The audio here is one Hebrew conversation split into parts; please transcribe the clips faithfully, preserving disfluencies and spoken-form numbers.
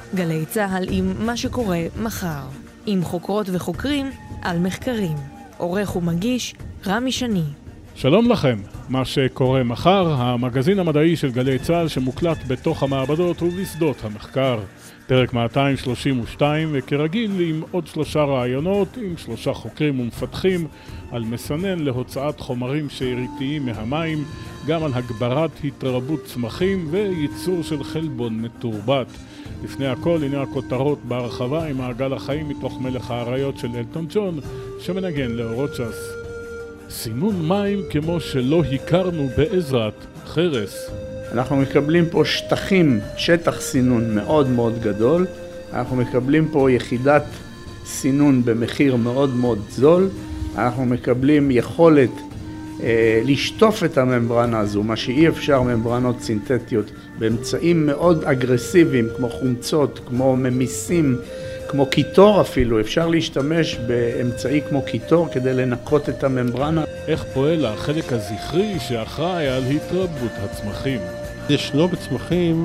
גלי צהל עם מה שקורה מחר. עם חוקרות וחוקרים על מחקרים. עורך ומגיש רמי שני. שלום לכם, מה שקורה מחר, המגזין המדעי של גלי צהל שמוקלט בתוך המעבדות ובשדות המחקר. פרק מאתיים שלושים ושתיים, וכרגיל עם עוד שלושה רעיונות עם שלושה חוקרים ומפתחים על מסנן להוצאת חומרים שאריתיים מהמים, גם על הגברת התרבות צמחים וייצור של חלבון מתורבת. לפני הכל, הנה הכותרות בהרחבה עם מעגל החיים מתוך מלך האריות של אלטון ג'ון, שמנגן לאורות ש"ס. סינון מים כמו שלא הכרנו בעזרת חרס. אנחנו מקבלים פה שטחים, שטח סינון מאוד מאוד גדול. אנחנו מקבלים פה יחידת סינון במחיר מאוד מאוד זול. אנחנו מקבלים יכולת אה, לשטוף את הממברנה הזו, מה שאי אפשר ממברנות סינתטיות, באמצעים מאוד אגרסיביים כמו חומצות, כמו ממיסים, כמו קיטור אפילו. אפשר להשתמש באמצעי כמו קיטור כדי לנקות את הממברנה. איך פועל החלק הזכרי שאחראי על התרבות הצמחים? ישנו בצמחים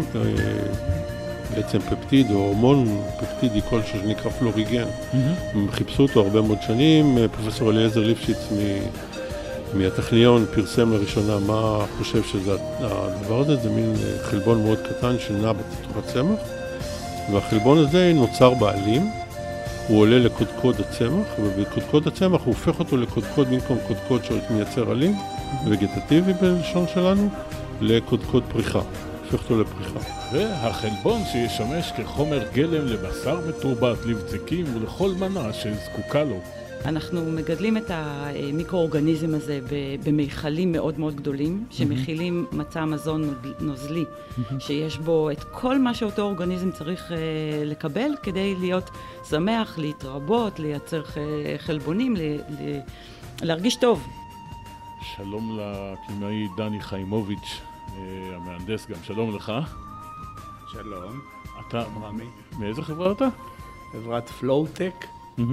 בעצם פפטיד או הורמון פפטידי כלשהו שנקרא פלוריגן. Mm-hmm. הם חיפשו אותו הרבה מאוד שנים. פרופסור אליעזר ליפשיץ מ... מהטכניון פרסם לראשונה מה חושב שזה הדבר הזה. זה מין חלבון מאוד קטן שנע בתוך הצמח. והחלבון הזה נוצר בעלים. הוא עולה לקודקוד הצמח, ובקודקוד הצמח הוא הופך אותו לקודקוד במקום קודקוד שמייצר עלים, וגטטיבי בלשון שלנו, לקודקוד פריחה. הופך אותו לפריחה. והחלבון שישמש כחומר גלם לבשר מתורבת, לבצקים ולכל מנה שזקוקה לו. אנחנו מגדלים את המיקרואורגניזם הזה במיכלים מאוד מאוד גדולים, שמכילים מצע מזון נוזלי, שיש בו את כל מה שאותו אורגניזם צריך לקבל כדי להיות שמח, להתרבות, לייצר חלבונים, להרגיש טוב. שלום לקלינאי דני חיימוביץ', המהנדס גם. שלום לך. שלום. אתה, מאיזה חברה אתה? חברת פלואוטק.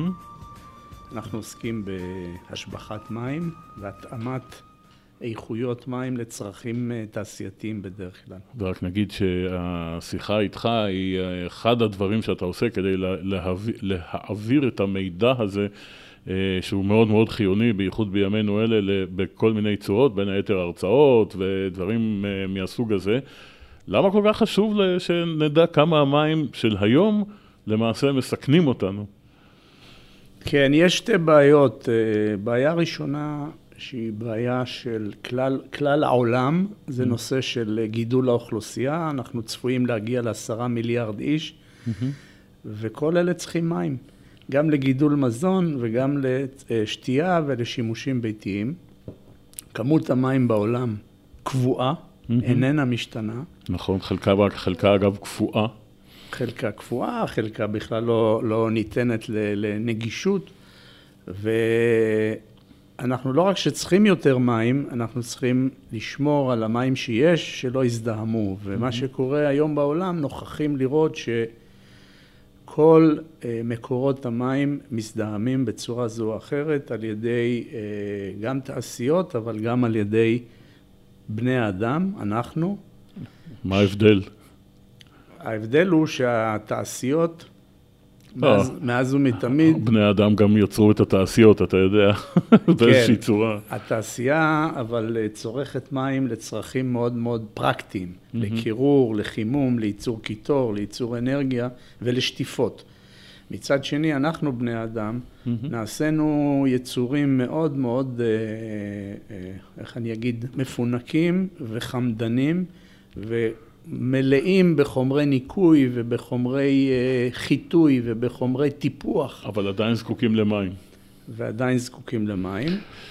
אנחנו עוסקים בהשבחת מים והתאמת איכויות מים לצרכים תעשייתיים בדרך כלל. ורק נגיד שהשיחה איתך היא אחד הדברים שאתה עושה כדי להעביר, להעביר את המידע הזה, שהוא מאוד מאוד חיוני, בייחוד בימינו אלה, בכל מיני צורות, בין היתר הרצאות ודברים מהסוג הזה. למה כל כך חשוב שנדע כמה המים של היום למעשה מסכנים אותנו? כן, יש שתי בעיות. בעיה ראשונה שהיא בעיה של כלל, כלל העולם, זה נושא של גידול האוכלוסייה. אנחנו צפויים להגיע לעשרה מיליארד איש, וכל אלה צריכים מים. גם לגידול מזון וגם לשתייה ולשימושים ביתיים. כמות המים בעולם קבועה, איננה משתנה. נכון, חלקה, חלקה אגב קפואה. חלקה קפואה, חלקה בכלל לא, לא ניתנת לנגישות, ואנחנו לא רק שצריכים יותר מים, אנחנו צריכים לשמור על המים שיש, שלא יזדהמו, ומה שקורה היום בעולם, נוכחים לראות שכל מקורות המים מזדהמים בצורה זו או אחרת, על ידי גם תעשיות, אבל גם על ידי בני האדם, אנחנו. מה ההבדל? ההבדל הוא שהתעשיות, מאז, מאז ומתמיד... בני האדם גם יצרו את התעשיות, אתה יודע, באיזושהי צורה. התעשייה, אבל צורכת מים לצרכים מאוד מאוד פרקטיים, לקירור, לחימום, לייצור קיטור, לייצור אנרגיה ולשטיפות. מצד שני, אנחנו בני האדם, נעשינו יצורים מאוד מאוד, איך אני אגיד, מפונקים וחמדנים, ו... מלאים בחומרי ניקוי ובחומרי חיטוי ובחומרי טיפוח. אבל עדיין זקוקים למים. ועדיין זקוקים למים.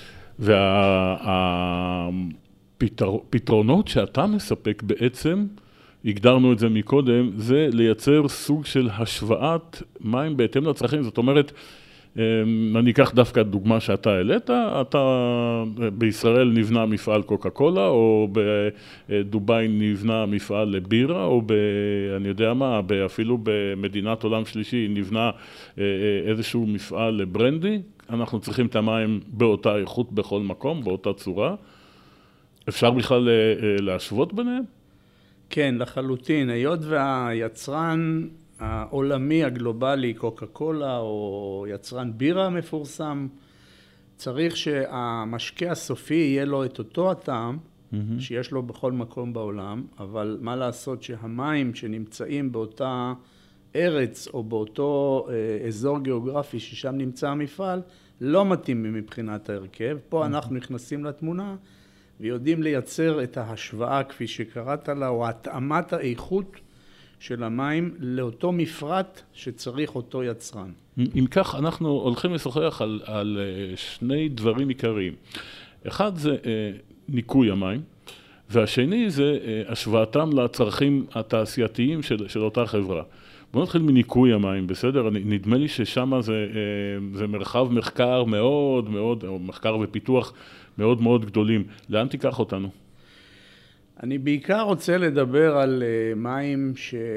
והפתרונות שאתה מספק בעצם, הגדרנו את זה מקודם, זה לייצר סוג של השוואת מים בהתאם לצרכים. זאת אומרת, אני אקח דווקא דוגמה שאתה העלית, אתה בישראל נבנה מפעל קוקה קולה, או בדוביי נבנה מפעל לבירה, או ב, אני יודע מה, אפילו במדינת עולם שלישי נבנה איזשהו מפעל לברנדי. אנחנו צריכים את המים באותה איכות בכל מקום, באותה צורה. אפשר בכלל להשוות ביניהם? כן, לחלוטין. היות והיצרן העולמי הגלובלי, קוקה קולה או יצרן בירה מפורסם, צריך שהמשקה הסופי יהיה לו את אותו הטעם, mm-hmm. שיש לו בכל מקום בעולם, אבל מה לעשות שהמים שנמצאים באותה ארץ או באותו אה, אזור גיאוגרפי ששם נמצא המפעל, לא מתאימים מבחינת ההרכב. פה mm-hmm. אנחנו נכנסים לתמונה ויודעים לייצר את ההשוואה כפי שקראת לה, או התאמת האיכות של המים לאותו מפרט שצריך אותו יצרן. אם כך, אנחנו הולכים לשוחח על, על שני דברים עיקריים. אחד זה ניקוי המים, והשני זה השוואתם לצרכים התעשייתיים של, של אותה חברה. בואו נתחיל מניקוי המים, בסדר? נדמה לי ששם זה, זה מרחב מחקר מאוד מאוד, או מחקר ופיתוח מאוד מאוד גדולים. לאן תיקח אותנו? אני בעיקר רוצה לדבר על מים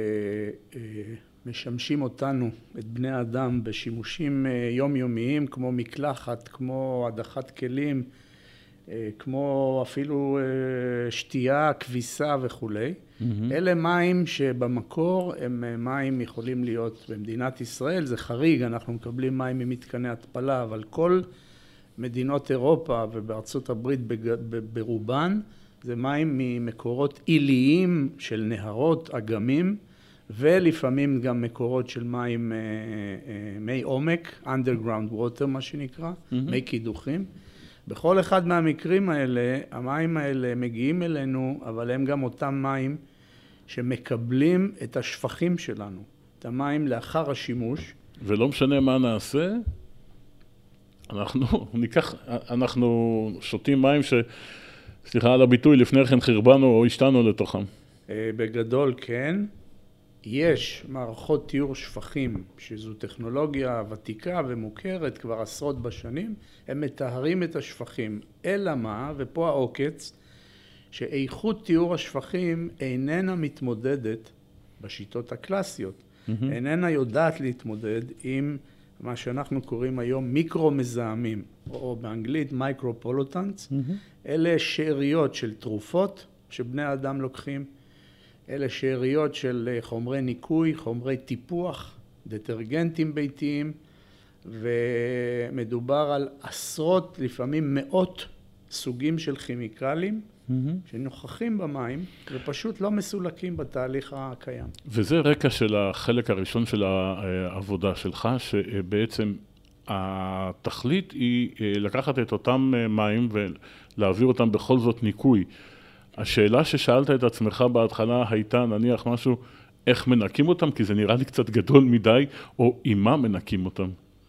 שמשמשים אותנו, את בני האדם, בשימושים יומיומיים, כמו מקלחת, כמו הדחת כלים, כמו אפילו שתייה, כביסה וכו'. Mm-hmm. אלה מים שבמקור הם מים יכולים להיות במדינת ישראל, זה חריג, אנחנו מקבלים מים ממתקני התפלה, אבל כל מדינות אירופה ובארצות הברית ברובן, זה מים ממקורות עיליים של נהרות, אגמים, ולפעמים גם מקורות של מים, מי עומק, underground water מה שנקרא, mm-hmm. מי קידוחים. בכל אחד מהמקרים האלה, המים האלה מגיעים אלינו, אבל הם גם אותם מים שמקבלים את השפכים שלנו, את המים לאחר השימוש. ולא משנה מה נעשה, אנחנו ניקח, אנחנו שותים מים ש... סליחה על הביטוי, לפני כן חרבנו או השתנו לתוכם. בגדול כן. יש מערכות טיהור שפכים, שזו טכנולוגיה ותיקה ומוכרת כבר עשרות בשנים, הם מטהרים את השפכים. אלא מה, ופה העוקץ, שאיכות טיהור השפכים איננה מתמודדת בשיטות הקלאסיות. Mm-hmm. איננה יודעת להתמודד עם מה שאנחנו קוראים היום מיקרו-מזהמים, או באנגלית מייקרו-פולוטנטס. Mm-hmm. אלה שאריות של תרופות שבני האדם לוקחים, אלה שאריות של חומרי ניקוי, חומרי טיפוח, דטרגנטים ביתיים, ומדובר על עשרות, לפעמים מאות סוגים של כימיקלים, mm-hmm. שנוכחים במים ופשוט לא מסולקים בתהליך הקיים. וזה רקע של החלק הראשון של העבודה שלך, שבעצם התכלית היא לקחת את אותם מים ולהעביר אותם בכל זאת ניקוי. השאלה ששאלת את עצמך בהתחלה הייתה נניח משהו, איך מנקים אותם? כי זה נראה לי קצת גדול מדי, או עם מה מנקים אותם?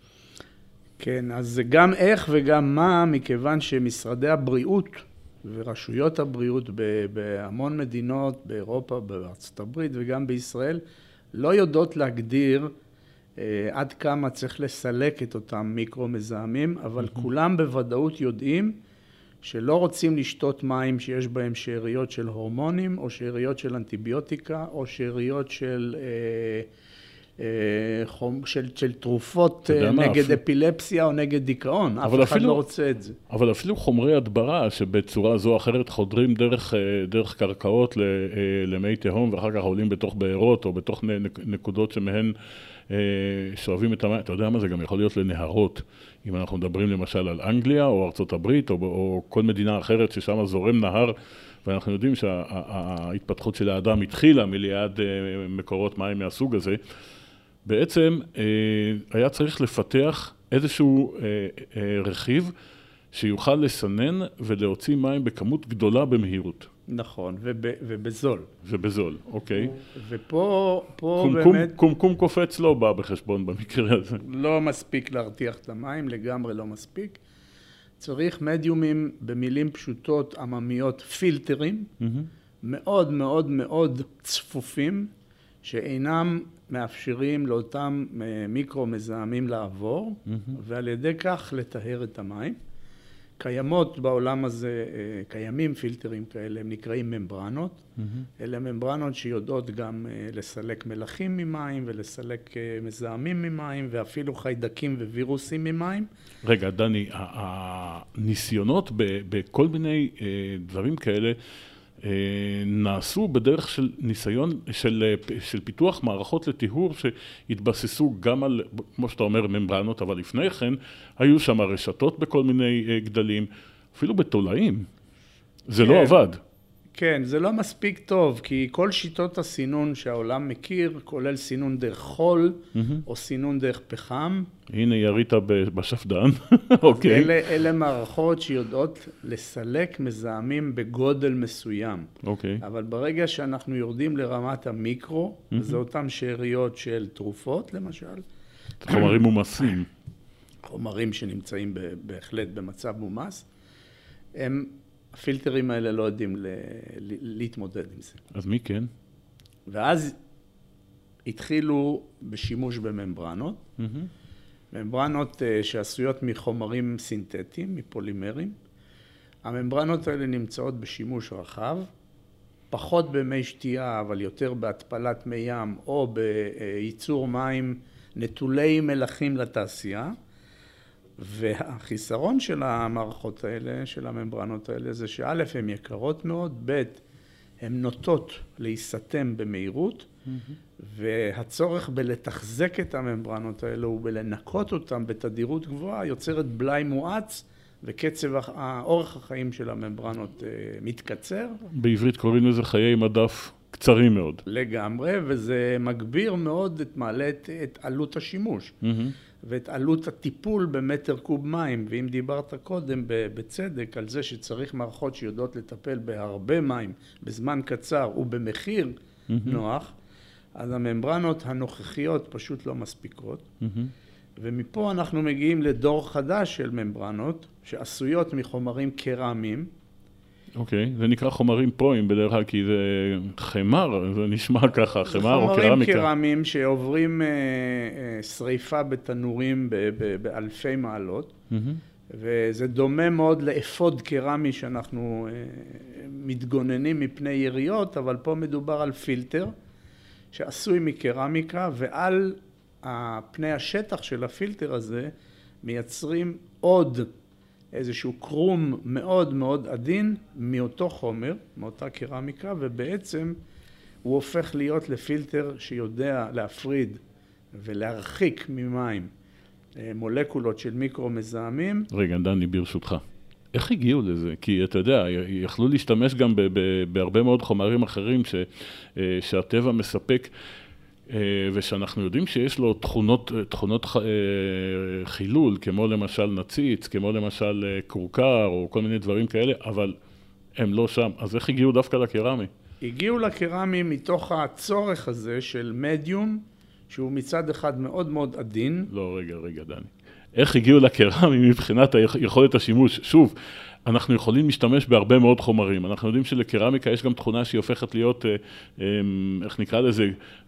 כן, אז זה גם איך וגם מה, מכיוון שמשרדי הבריאות ורשויות הבריאות בהמון מדינות, באירופה, בארצות הברית וגם בישראל, לא יודעות להגדיר אה, עד כמה צריך לסלק את אותם מיקרו-מזהמים, אבל mm-hmm. כולם בוודאות יודעים שלא רוצים לשתות מים שיש בהם שאריות של הורמונים, או שאריות של אנטיביוטיקה, או שאריות של, אה, אה, חום, של, של תרופות אה, נגד אפילו... אפילפסיה או נגד דיכאון. אף אחד אפילו, לא רוצה את זה. אבל אפילו חומרי הדברה שבצורה זו או אחרת חודרים דרך, דרך קרקעות למי תהום, ואחר כך עולים בתוך בארות או בתוך נקודות שמהן שואבים את המים. אתה יודע מה זה גם יכול להיות לנהרות. אם אנחנו מדברים למשל על אנגליה או ארצות הברית או, או כל מדינה אחרת ששם זורם נהר, ואנחנו יודעים שההתפתחות של האדם התחילה מליד מקורות מים מהסוג הזה, בעצם היה צריך לפתח איזשהו רכיב שיוכל לסנן ולהוציא מים בכמות גדולה במהירות. נכון, וב, ובזול. ובזול, אוקיי. ופה פה קום, באמת... קום, קום קופץ לא בא בחשבון במקרה הזה. לא מספיק להרתיח את המים, לגמרי לא מספיק. צריך מדיומים במילים פשוטות, עממיות, פילטרים, mm-hmm. מאוד מאוד מאוד צפופים, שאינם מאפשרים לאותם מיקרו-מזהמים לעבור, mm-hmm. ועל ידי כך לטהר את המים. קיימות בעולם הזה, קיימים פילטרים כאלה, הם נקראים ממברנות. Mm-hmm. אלה ממברנות שיודעות גם לסלק מלחים ממים ולסלק מזהמים ממים ואפילו חיידקים ווירוסים ממים. רגע, דני, הניסיונות בכל מיני דברים כאלה נעשו בדרך של ניסיון, של, של פיתוח מערכות לטיהור שהתבססו גם על, כמו שאתה אומר, ממברנות, אבל לפני כן היו שם רשתות בכל מיני גדלים, אפילו בתולעים. זה לא עבד. כן, זה לא מספיק טוב, כי כל שיטות הסינון שהעולם מכיר, כולל סינון דרך חול, או סינון דרך פחם. הנה ירית בשפדן, אוקיי. אלה, אלה מערכות שיודעות לסלק מזהמים בגודל מסוים. אוקיי. אבל ברגע שאנחנו יורדים לרמת המיקרו, זה אותם שאריות של תרופות, למשל. חומרים מומסים. חומרים שנמצאים בהחלט במצב מומס, הם... הפילטרים האלה לא יודעים ל- ל- להתמודד עם זה. אז מי כן? ואז התחילו בשימוש בממברנות. Mm-hmm. ממברנות uh, שעשויות מחומרים סינתטיים, מפולימרים. הממברנות האלה נמצאות בשימוש רחב, פחות במי שתייה, אבל יותר בהתפלת מי ים, או בייצור מים נטולי מלחים לתעשייה. והחיסרון של המערכות האלה, של הממברנות האלה, זה שא' הן יקרות מאוד, ב' הן נוטות להיסתם במהירות, mm-hmm. והצורך בלתחזק את הממברנות האלה ובלנקות אותם בתדירות גבוהה, יוצרת בלאי מואץ, וקצב האורך החיים של הממברנות מתקצר. בעברית קוראים לזה חיי מדף קצרים מאוד. לגמרי, וזה מגביר מאוד, את מעלה את, את עלות השימוש. Mm-hmm. ואת עלות הטיפול במטר קוב מים, ואם דיברת קודם בצדק על זה שצריך מערכות שיודעות לטפל בהרבה מים בזמן קצר ובמחיר mm-hmm. נוח, אז הממברנות הנוכחיות פשוט לא מספיקות. Mm-hmm. ומפה אנחנו מגיעים לדור חדש של ממברנות שעשויות מחומרים קרמיים. אוקיי, okay, זה נקרא חומרים פרועים בדרך כלל, כי זה חמר, זה נשמע ככה, חמר או קרמיקה. חומרים קרמיים שעוברים אה, אה, שריפה בתנורים ב- ב- באלפי מעלות, mm-hmm. וזה דומה מאוד לאפוד קרמי שאנחנו אה, מתגוננים מפני יריות, אבל פה מדובר על פילטר שעשוי מקרמיקה, ועל פני השטח של הפילטר הזה מייצרים עוד איזשהו קרום מאוד מאוד עדין מאותו חומר, מאותה קרמיקה, ובעצם הוא הופך להיות לפילטר שיודע להפריד ולהרחיק ממים מולקולות של מיקרו-מזהמים. רגע, דני, ברשותך. איך הגיעו לזה? כי אתה יודע, יכלו להשתמש גם ב- ב- בהרבה מאוד חומרים אחרים ש- שהטבע מספק, ושאנחנו יודעים שיש לו תכונות, תכונות חילול, כמו למשל נציץ, כמו למשל קורקר, או כל מיני דברים כאלה, אבל הם לא שם. אז איך הגיעו דווקא לקרמי? הגיעו לקרמי מתוך הצורך הזה של מדיום, שהוא מצד אחד מאוד מאוד עדין. לא, רגע, רגע, דני. איך הגיעו לקרמי מבחינת יכולת השימוש? שוב, אנחנו יכולים להשתמש בהרבה מאוד חומרים. אנחנו יודעים שלקרמיקה יש גם תכונה שהיא הופכת להיות, איך נקרא לזה,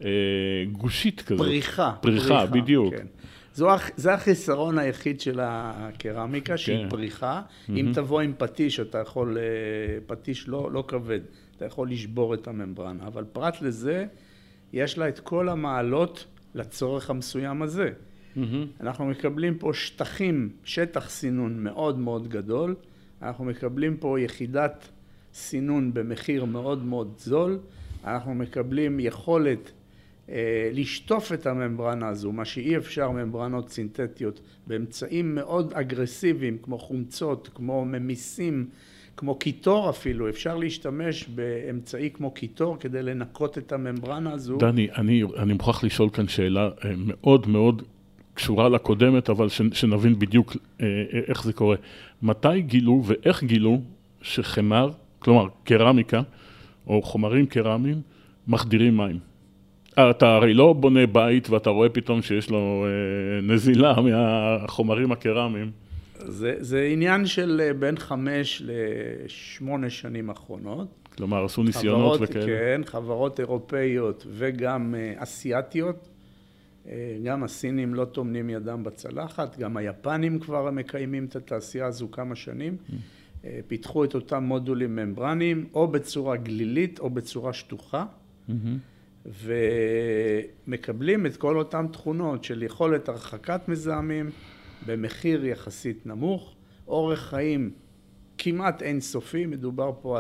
גושית כזאת. פריחה. פריחה, בדיוק. כן. זו, זה החיסרון היחיד של הקרמיקה, שהיא כן. פריחה. Mm-hmm. אם תבוא עם פטיש, אתה יכול, פטיש לא, לא כבד, אתה יכול לשבור את הממברנה. אבל פרט לזה, יש לה את כל המעלות לצורך המסוים הזה. Mm-hmm. אנחנו מקבלים פה שטחים, שטח סינון מאוד מאוד גדול. אנחנו מקבלים פה יחידת סינון במחיר מאוד מאוד זול. אנחנו מקבלים יכולת אה, לשטוף את הממברנה הזו, מה שאי אפשר ממברנות סינתטיות, באמצעים מאוד אגרסיביים, כמו חומצות, כמו ממיסים, כמו קיטור אפילו. אפשר להשתמש באמצעי כמו קיטור כדי לנקות את הממברנה הזו. דני, אני, אני מוכרח לשאול כאן שאלה מאוד מאוד קשורה לקודמת, אבל שנבין בדיוק איך זה קורה. מתי גילו ואיך גילו שחמר, כלומר קרמיקה, או חומרים קרמיים, מחדירים מים? אתה הרי לא בונה בית ואתה רואה פתאום שיש לו נזילה מהחומרים הקרמיים. זה, זה עניין של בין חמש לשמונה שנים האחרונות. כלומר, עשו ניסיונות חברות, וכאלה. כן, חברות אירופאיות וגם אסיאטיות. גם הסינים לא טומנים ידם בצלחת, גם היפנים כבר מקיימים את התעשייה הזו כמה שנים. Mm. פיתחו את אותם מודולים ממברניים, או בצורה גלילית או בצורה שטוחה. Mm-hmm. ומקבלים את כל אותם תכונות של יכולת הרחקת מזהמים, במחיר יחסית נמוך, אורך חיים כמעט אינסופי, מדובר פה על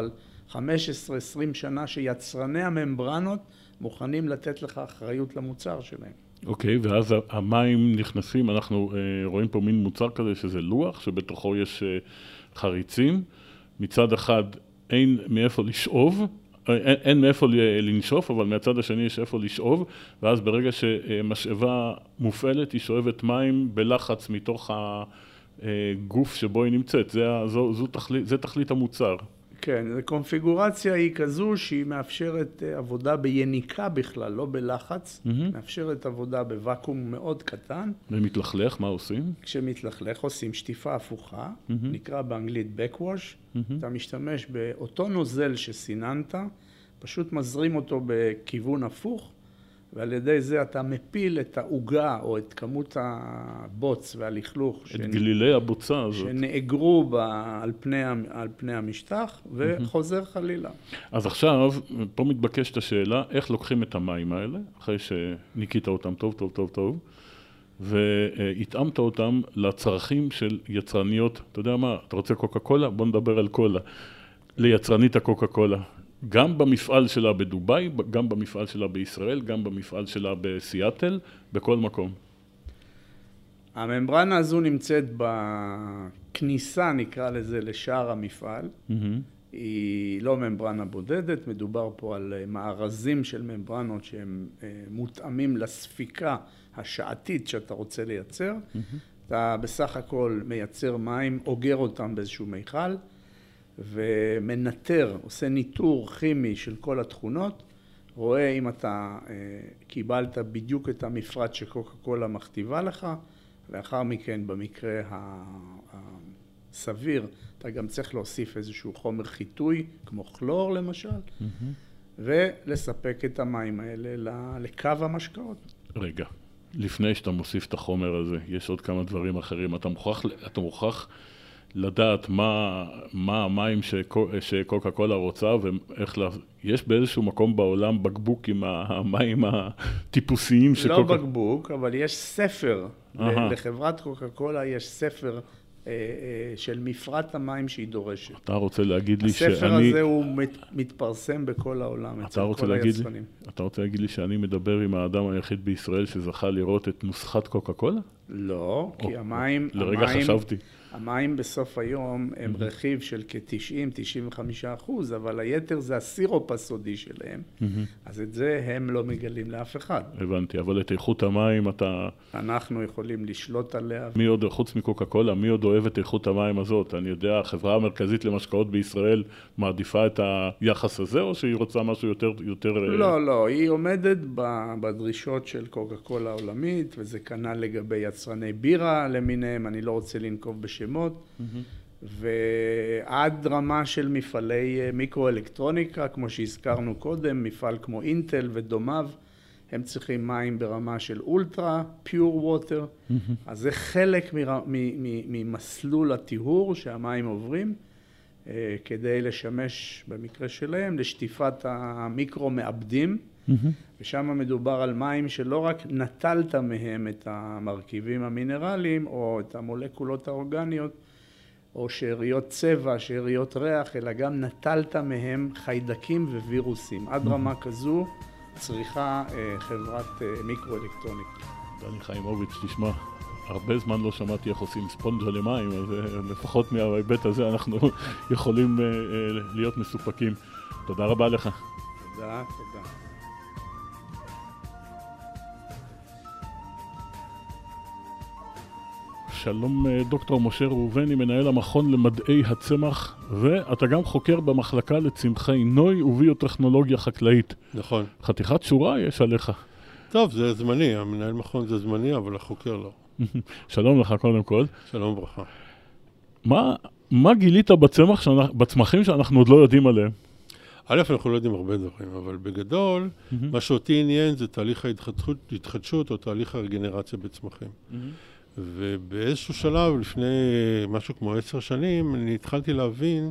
חמש עשרה עשרים שנה שיצרני הממברנות מוכנים לתת לך אחריות למוצר שלהם. אוקיי, okay, ואז המים נכנסים, אנחנו uh, רואים פה מין מוצר כזה שזה לוח, שבתוכו יש uh, חריצים. מצד אחד אין מאיפה לשאוב, אין, אין מאיפה לנשוף, אבל מהצד השני יש איפה לשאוב, ואז ברגע שמשאבה מופעלת, היא שואבת מים בלחץ מתוך הגוף שבו היא נמצאת. זה, זו, זו תכלית, זה תכלית המוצר. כן, הקונפיגורציה היא כזו שהיא מאפשרת עבודה ביניקה בכלל, לא בלחץ. Mm-hmm. מאפשרת עבודה בוואקום מאוד קטן. ומתלכלך, מה עושים? כשמתלכלך עושים שטיפה הפוכה, mm-hmm. נקרא באנגלית backwash. Mm-hmm. אתה משתמש באותו נוזל שסיננת, פשוט מזרים אותו בכיוון הפוך, ועל ידי זה אתה מפיל את העוגה או את כמות הבוץ והלכלוך את שנ... גלילי הבוצה הזאת שנאגרו ב... על, פני... על פני המשטח וחוזר mm-hmm. חלילה. אז עכשיו פה מתבקשת השאלה איך לוקחים את המים האלה אחרי שניקית אותם טוב טוב טוב טוב והתאמת אותם לצרכים של יצרניות. אתה יודע מה, אתה רוצה קוקה קולה? בוא נדבר על קולה. ליצרנית הקוקה קולה. גם במפעל שלה בדוביי, גם במפעל שלה בישראל, גם במפעל שלה בסיאטל, בכל מקום. הממברנה הזו נמצאת בכניסה, נקרא לזה, לשער המפעל. Mm-hmm. היא לא ממברנה בודדת, מדובר פה על מארזים של ממברנות שהם מותאמים לספיקה השעתית שאתה רוצה לייצר. Mm-hmm. אתה בסך הכל מייצר מים, אוגר אותם באיזשהו מיכל, ומנטר, עושה ניטור כימי של כל התכונות, רואה אם אתה אה, קיבלת בדיוק את המפרט שקוקה קולה מכתיבה לך, לאחר מכן במקרה הסביר אתה גם צריך להוסיף איזשהו חומר חיטוי, כמו כלור למשל, mm-hmm. ולספק את המים האלה לקו המשקאות. רגע, לפני שאתה מוסיף את החומר הזה, יש עוד כמה דברים אחרים, אתה מוכרח, אתה מוכרח לדעת מה, מה המים שקוקה קולה רוצה ואיך לה... יש באיזשהו מקום בעולם בקבוק עם המים הטיפוסיים שקוקה... לא בקבוק, אבל יש ספר. לחברת קוקה קולה יש ספר של מפרט המים שהיא דורשת. אתה רוצה להגיד לי שאני... הספר הזה הוא מתפרסם בכל העולם, אצל כל היצרנים. אתה רוצה להגיד לי שאני מדבר עם האדם היחיד בישראל שזכה לראות את נוסחת קוקה קולה? לא, כי המים... לרגע חשבתי. המים בסוף היום הם mm-hmm. רכיב של כ-תשעים עד תשעים וחמישה אחוז, אבל היתר זה הסירופ הסודי שלהם, mm-hmm. אז את זה הם לא מגלים לאף אחד. הבנתי, אבל את איכות המים אתה... אנחנו יכולים לשלוט עליה. מי עוד, חוץ מקוקה קולה, מי עוד אוהב את איכות המים הזאת? אני יודע, החברה המרכזית למשקאות בישראל מעדיפה את היחס הזה, או שהיא רוצה משהו יותר... יותר... לא, לא, היא עומדת בדרישות של קוקה קולה העולמית, וזה כנ"ל לגבי יצרני בירה למיניהם, אני לא רוצה לנקוב בשם. Mm-hmm. ועד רמה של מפעלי מיקרו-אלקטרוניקה, כמו שהזכרנו קודם, מפעל כמו אינטל ודומיו, הם צריכים מים ברמה של אולטרה, פיור ווטר, mm-hmm. אז זה חלק ממסלול הטיהור שהמים עוברים, כדי לשמש במקרה שלהם לשטיפת המיקרו-מעבדים, mm-hmm. ושם מדובר על מים שלא רק נטלת מהם את המרכיבים המינרליים או את המולקולות האורגניות או שאריות צבע, שאריות ריח, אלא גם נטלת מהם חיידקים ווירוסים. עד רמה כזו צריכה חברת מיקרו-אלקטרוניקה. דני חיימוביץ', תשמע, הרבה זמן לא שמעתי איך עושים ספונג'ה למים, אז לפחות מההיבט הזה אנחנו יכולים להיות מסופקים. תודה רבה לך. תודה, תודה. שלום דוקטור משה ראובני, מנהל המכון למדעי הצמח, ואתה גם חוקר במחלקה לצמחי נוי וביוטכנולוגיה חקלאית. נכון. חתיכת שורה יש עליך. טוב, זה זמני, המנהל מכון זה זמני, אבל החוקר לא. שלום לך קודם כל. שלום וברכה. מה, מה גילית בצמח, שאנחנו, בצמחים שאנחנו עוד לא יודעים עליהם? א', אנחנו לא יודעים הרבה דברים, אבל בגדול, mm-hmm. מה שאותי עניין זה תהליך ההתחדשות, התחדשות או תהליך הרגנרציה בצמחים. Mm-hmm. ובאיזשהו שלב, לפני משהו כמו עשר שנים, אני התחלתי להבין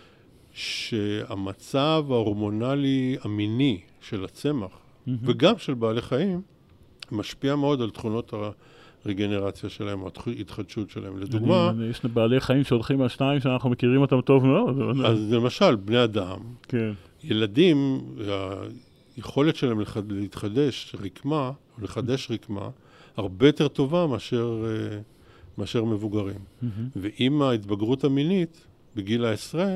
שהמצב ההורמונלי המיני של הצמח, mm-hmm. וגם של בעלי חיים, משפיע מאוד על תכונות הרגנרציה שלהם או ההתחדשות שלהם. לדוגמה... אני, יש בעלי חיים שהולכים מהשניים שאנחנו מכירים אותם טוב מאוד. אז למשל, בני אדם, כן. ילדים, היכולת שלהם להתחדש רקמה, או לחדש רקמה, הרבה יותר טובה מאשר, מאשר מבוגרים. Mm-hmm. ועם ההתבגרות המינית, בגיל העשרה,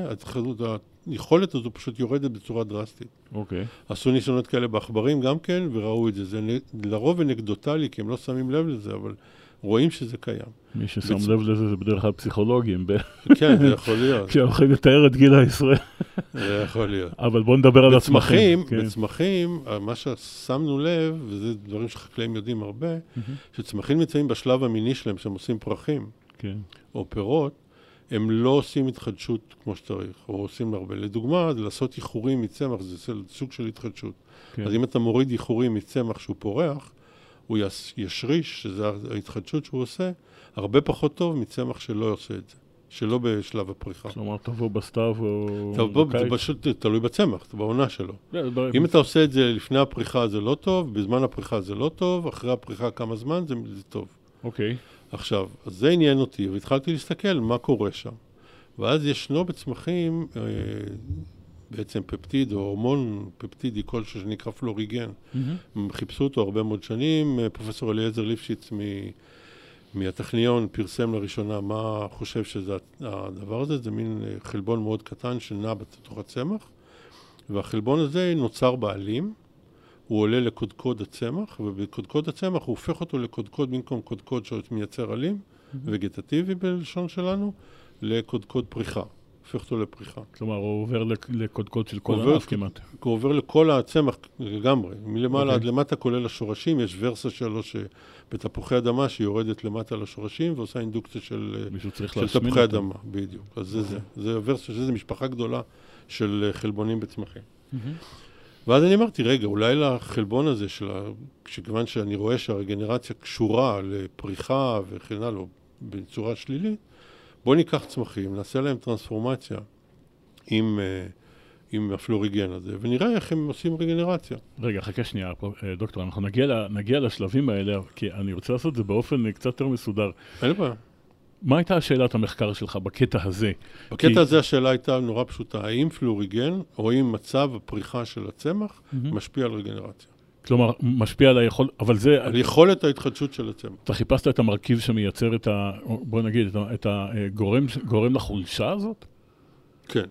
היכולת הזו פשוט יורדת בצורה דרסטית. אוקיי. עשו ניסיונות כאלה בעכברים גם כן, וראו את זה. זה לרוב אנקדוטלי, כי הם לא שמים לב לזה, אבל רואים שזה קיים. מי ששם בצ... לב לזה זה בדרך כלל פסיכולוגים. ב... כן, זה יכול להיות. כשהולכים לתאר את גיל העשרה. זה יכול להיות. אבל בואו נדבר על הצמחים. כן. בצמחים, מה ששמנו לב, וזה דברים שחקלאים יודעים הרבה, שצמחים נמצאים בשלב המיני שלהם, שהם עושים פרחים, כן. או פירות, הם לא עושים התחדשות כמו שצריך, או עושים הרבה. לדוגמה, לעשות איחורים מצמח, זה סוג של התחדשות. כן. אז אם אתה מוריד איחורים מצמח שהוא פורח, הוא ישריש, שזה ההתחדשות שהוא עושה, הרבה פחות טוב מצמח שלא עושה את זה, שלא בשלב הפריחה. כלומר, תבוא בסתיו או... תבוא, זה פשוט תלוי בצמח, בעונה שלו. אם אתה עושה את זה לפני הפריחה זה לא טוב, בזמן הפריחה זה לא טוב, אחרי הפריחה כמה זמן זה, זה טוב. אוקיי. עכשיו, אז זה עניין אותי, והתחלתי להסתכל מה קורה שם. ואז ישנו בצמחים אה, בעצם פפטיד או הורמון פפטידי כלשהו שנקרא פלוריגן. Mm-hmm. חיפשו אותו הרבה מאוד שנים, פרופסור אליעזר ליפשיץ מ... מהטכניון פרסם לראשונה מה חושב שזה הדבר הזה, זה מין חלבון מאוד קטן שנע בתוך הצמח, והחלבון הזה נוצר בעלים, הוא עולה לקודקוד הצמח, ובקודקוד הצמח הוא הופך אותו לקודקוד במקום קודקוד שמייצר עלים, mm-hmm. וגטטיבי בלשון שלנו, לקודקוד פריחה. הופך אותו לפריחה. כלומר, הוא עובר לקודקוד של כל הענף כמעט. הוא עובר לכל הצמח לגמרי. מלמעלה עד למטה כולל השורשים, יש ורסה שלו שבתפוחי אדמה שיורדת למטה לשורשים, ועושה אינדוקציה של תפוחי אדמה, בדיוק. אז זה זה. זה ורסה שזה משפחה גדולה של חלבונים בצמחים. ואז אני אמרתי, רגע, אולי לחלבון הזה, שכיוון שאני רואה שהרגנרציה קשורה לפריחה וכן הלאה, בצורה שלילית, בואו ניקח צמחים, נעשה להם טרנספורמציה עם, עם הפלוריגן הזה, ונראה איך הם עושים רגנרציה. רגע, חכה שנייה, דוקטור, אנחנו נגיע, נגיע לשלבים האלה, כי אני רוצה לעשות את זה באופן קצת יותר מסודר. אין בעיה. מה הייתה שאלת המחקר שלך בקטע הזה? בקטע כי... הזה השאלה הייתה נורא פשוטה, האם פלוריגן, או האם מצב הפריחה של הצמח, mm-hmm. משפיע על רגנרציה? כלומר, משפיע על היכול... אבל זה... על יכולת ההתחדשות של הצמח. אתה חיפשת את המרכיב שמייצר את ה... בוא נגיד, את הגורם גורם לחולשה הזאת? כן.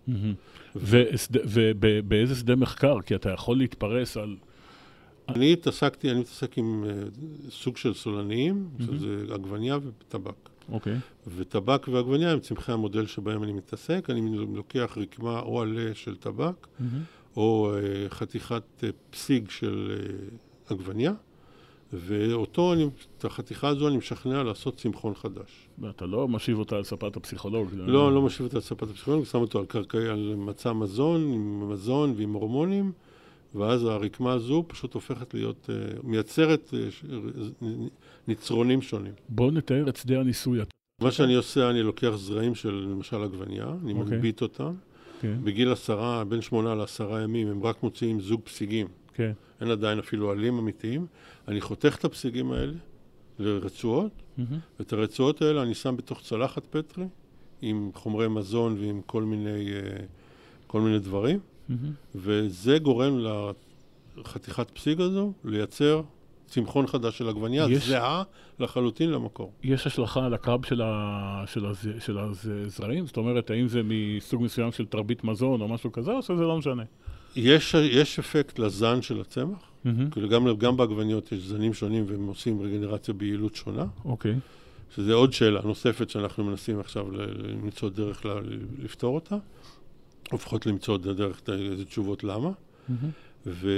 ובאיזה שדה מחקר? כי אתה יכול להתפרס על... אני התעסקתי, אני מתעסק עם סוג של סולניים, שזה עגבניה וטבק. אוקיי. וטבק ועגבניה הם צמחי המודל שבהם אני מתעסק. אני לוקח רקמה או עלה של טבק, או uh, חתיכת uh, פסיג של uh, עגבניה, ואותו, אני, את החתיכה הזו אני משכנע לעשות צמחון חדש. ואתה לא משיב אותה על ספת הפסיכולוג? לא, לא משיב אותה על ספת הפסיכולוג, שם אותו על קרקעי, על מצע מזון, עם מזון ועם הורמונים, ואז הרקמה הזו פשוט הופכת להיות, uh, מייצרת uh, נצרונים שונים. בואו נתאר את שדה הניסוי. מה שאני עושה, אני לוקח זרעים של למשל עגבניה, אני okay. מגבית אותם, Okay. בגיל עשרה, בין שמונה לעשרה ימים, הם רק מוציאים זוג פסיגים. Okay. אין עדיין אפילו עלים אמיתיים. אני חותך את הפסיגים האלה לרצועות, mm-hmm. ואת הרצועות האלה אני שם בתוך צלחת פטרי, עם חומרי מזון ועם כל מיני, כל מיני דברים, mm-hmm. וזה גורם לחתיכת פסיג הזו לייצר צמחון חדש של עגבניה, יש... זהה לחלוטין למקור. יש השלכה על הקרב של, ה... של, הז... של הזרעים? זאת אומרת, האם זה מסוג מסוים של תרבית מזון או משהו כזה, או שזה לא משנה? יש, יש אפקט לזן של הצמח, mm-hmm. כאילו גם, גם בעגבניות יש זנים שונים והם עושים רגנרציה ביעילות שונה. אוקיי. Okay. שזה עוד שאלה נוספת שאנחנו מנסים עכשיו למצוא דרך לפתור אותה, לפחות למצוא דרך איזה תשובות למה. Mm-hmm. ו...